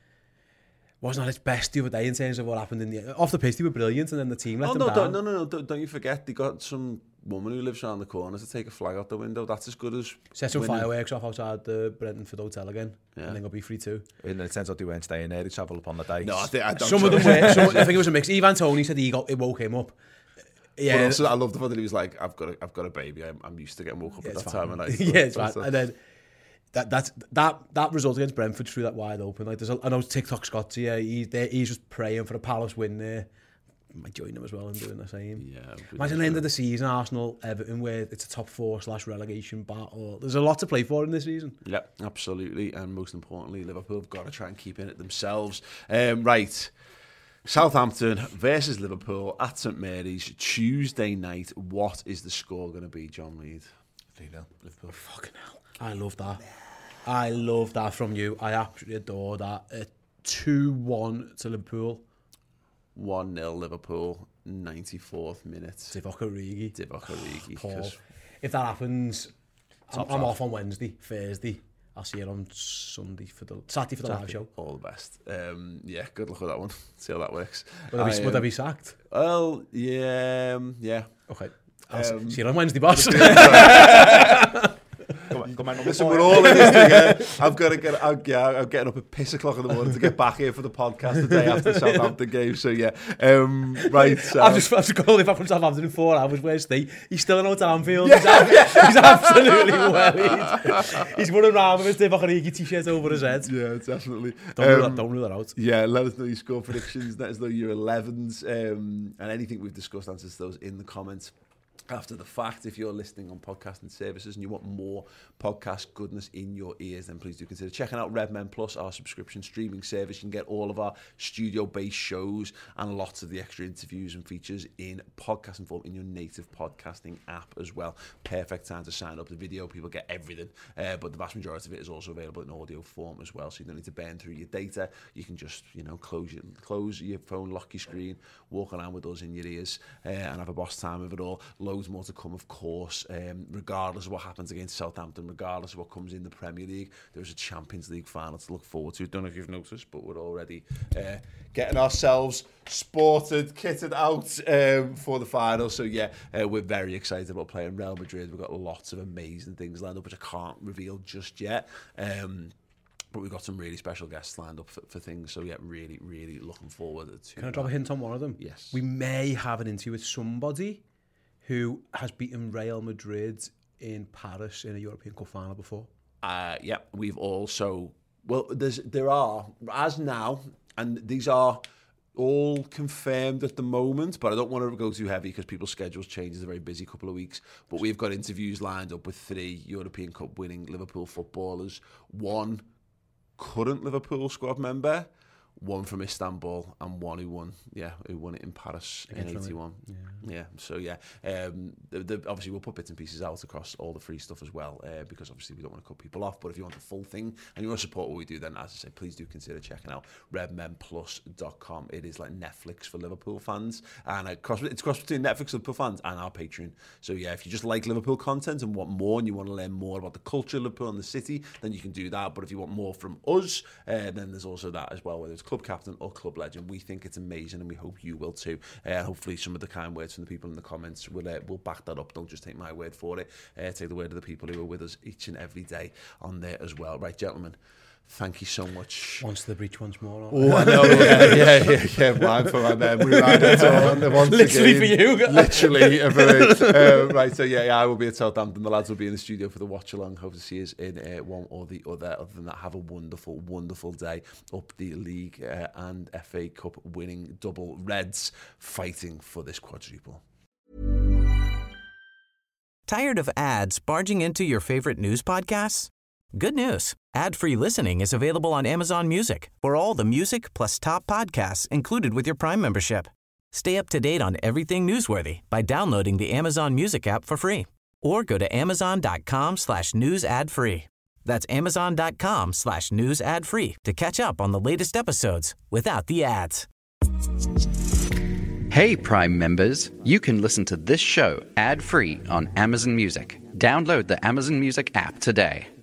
wasn't at its best the other day in terms of what happened in the off the pitch. They were brilliant, and then the team let Oh, them no, down. don't, no, no, no, don't, don't you forget, they got some woman who lives around the corner to take a flag out the window. That's as good as Set some winning. fireworks off outside the Brentford Hotel again, Yeah. and then got be free too. And it turns out they weren't staying there. They travelled upon the day. No, I think I don't Some of them trust- were. Some, I think it was a mix. Ivan Toney said he got it woke him up. Yeah, But also, I love the fact that he was like, "I've got, a, I've got a baby. I'm, I'm used to getting woke up yeah, at it's that fine. time of night." yeah, it's So- fine. And then that that that that result against Brentford threw that wide open. Like there's, a, I know TikTok Scott's here. He's there. He's just praying for a Palace win there. Might join him as well in doing the same. Yeah. Imagine the end of the season, Arsenal, Everton, where it's a top four slash relegation battle. There's a lot to play for in this season. Yeah, absolutely. And most importantly, Liverpool have got to try and keep in it themselves. Um, right. Southampton versus Liverpool at St Mary's Tuesday night. What is the score going to be, John Reid? three nil Liverpool. Fucking hell. I love that. I love that from you. I absolutely adore that. Uh, two one to Liverpool. one nil Liverpool, ninety-fourth minute. Divock Origi. Divock Origi. Paul. 'cause- If that happens, I'm, Top I'm draft. off on Wednesday, Thursday. I'll see you on Sunday for the Saturday for the live Saturday, show. All the best. Um, yeah, good luck with that one. See how that works. Would I be, I, would I um, be sacked? Well, yeah, um, yeah. Okay. I'll Um, see you on Wednesday, boss. Come on, come on, Listen, we're all in this together. I've got to get. I'm, yeah, I'm getting up at piss o'clock in the morning to get back here for the podcast the day after the Southampton game. So yeah, um, right. So. I've just, I've just called him back from Southampton in four hours. Where's Steve? He's still in Hotel Anfield. He's, ab- he's absolutely worried. He's running around with his Divock Origi t-shirt over his head. Yeah, definitely. Don't, rule Um, that, don't rule that out. Yeah, let us know your score predictions. Let us know your elevens um, and anything we've discussed. Answers to those in the comments. After the fact, if you're listening on podcasting services and you want more podcast goodness in your ears, then please do consider checking out Redmen Plus, our subscription streaming service. You can get all of our studio-based shows and lots of the extra interviews and features in podcasting form in your native podcasting app as well. Perfect time to sign up. The video, people get everything, uh, but the vast majority of it is also available in audio form as well, so you don't need to burn through your data. You can just, you know, close your, close your phone, lock your screen, walk around with us in your ears, uh, and have a boss time of it all. loads more to come, of course. Um, regardless of what happens against Southampton, regardless of what comes in the Premier League, there's a Champions League final to look forward to. Don't know if you've noticed, but we're already uh, getting ourselves sported, kitted out um, for the final. So yeah, uh, we're very excited about playing Real Madrid. We've got lots of amazing things lined up, which I can't reveal just yet. Um, But we've got some really special guests lined up for, for things. So, yeah, really, really looking forward to... Can I drop a hint on one of them? Yes. We may have an interview with somebody who has beaten Real Madrid in Paris in a European Cup final before. Uh, yeah, we've also... Well, there's there are, as now, and these are all confirmed at the moment, but I don't want to go too heavy because people's schedules change. It's a very busy couple of weeks. But we've got interviews lined up with three European Cup winning Liverpool footballers. One current Liverpool squad member, one from Istanbul, and one who won, yeah, who won it in Paris in eighty-one. Yeah. yeah, so yeah, um, the, the, obviously we'll put bits and pieces out across all the free stuff as well, uh, because obviously we don't want to cut people off. But if you want the full thing and you want to support what we do, then as I say, please do consider checking out red men plus dot com. It is like Netflix for Liverpool fans, and it cross, it's cross between Netflix and Liverpool fans and our Patreon. So yeah, if you just like Liverpool content and want more, and you want to learn more about the culture of Liverpool and the city, then you can do that. But if you want more from us, uh, then there's also that as well, whether it's club captain or club legend. We think it's amazing, and we hope you will too. Uh, hopefully some of the kind words from the people in the comments will uh, will back that up. Don't just take my word for it. Uh, take the word of the people who are with us each and every day on there as well. Right, gentlemen, thank you so much. Once the breach once more. Oh, I know. Yeah, yeah, yeah, yeah. Wine for my men. We ride it on. Once Literally again. for you. Literally for it. Uh, right, so yeah, yeah, I will be at Southampton. The lads will be in the studio for the watch along. Hope to see us in uh, one or the other. Other than that, have a wonderful, wonderful day up the league uh, and F A Cup winning double. Reds fighting for this quadruple. Tired of ads barging into your favorite news podcasts? Good news. Ad-free listening is available on Amazon Music for all the music plus top podcasts included with your Prime membership. Stay up to date on everything newsworthy by downloading the Amazon Music app for free or go to amazon.com slash news ad free. That's amazon.com slash news ad free to catch up on the latest episodes without the ads. Hey, Prime members, you can listen to this show ad-free on Amazon Music. Download the Amazon Music app today.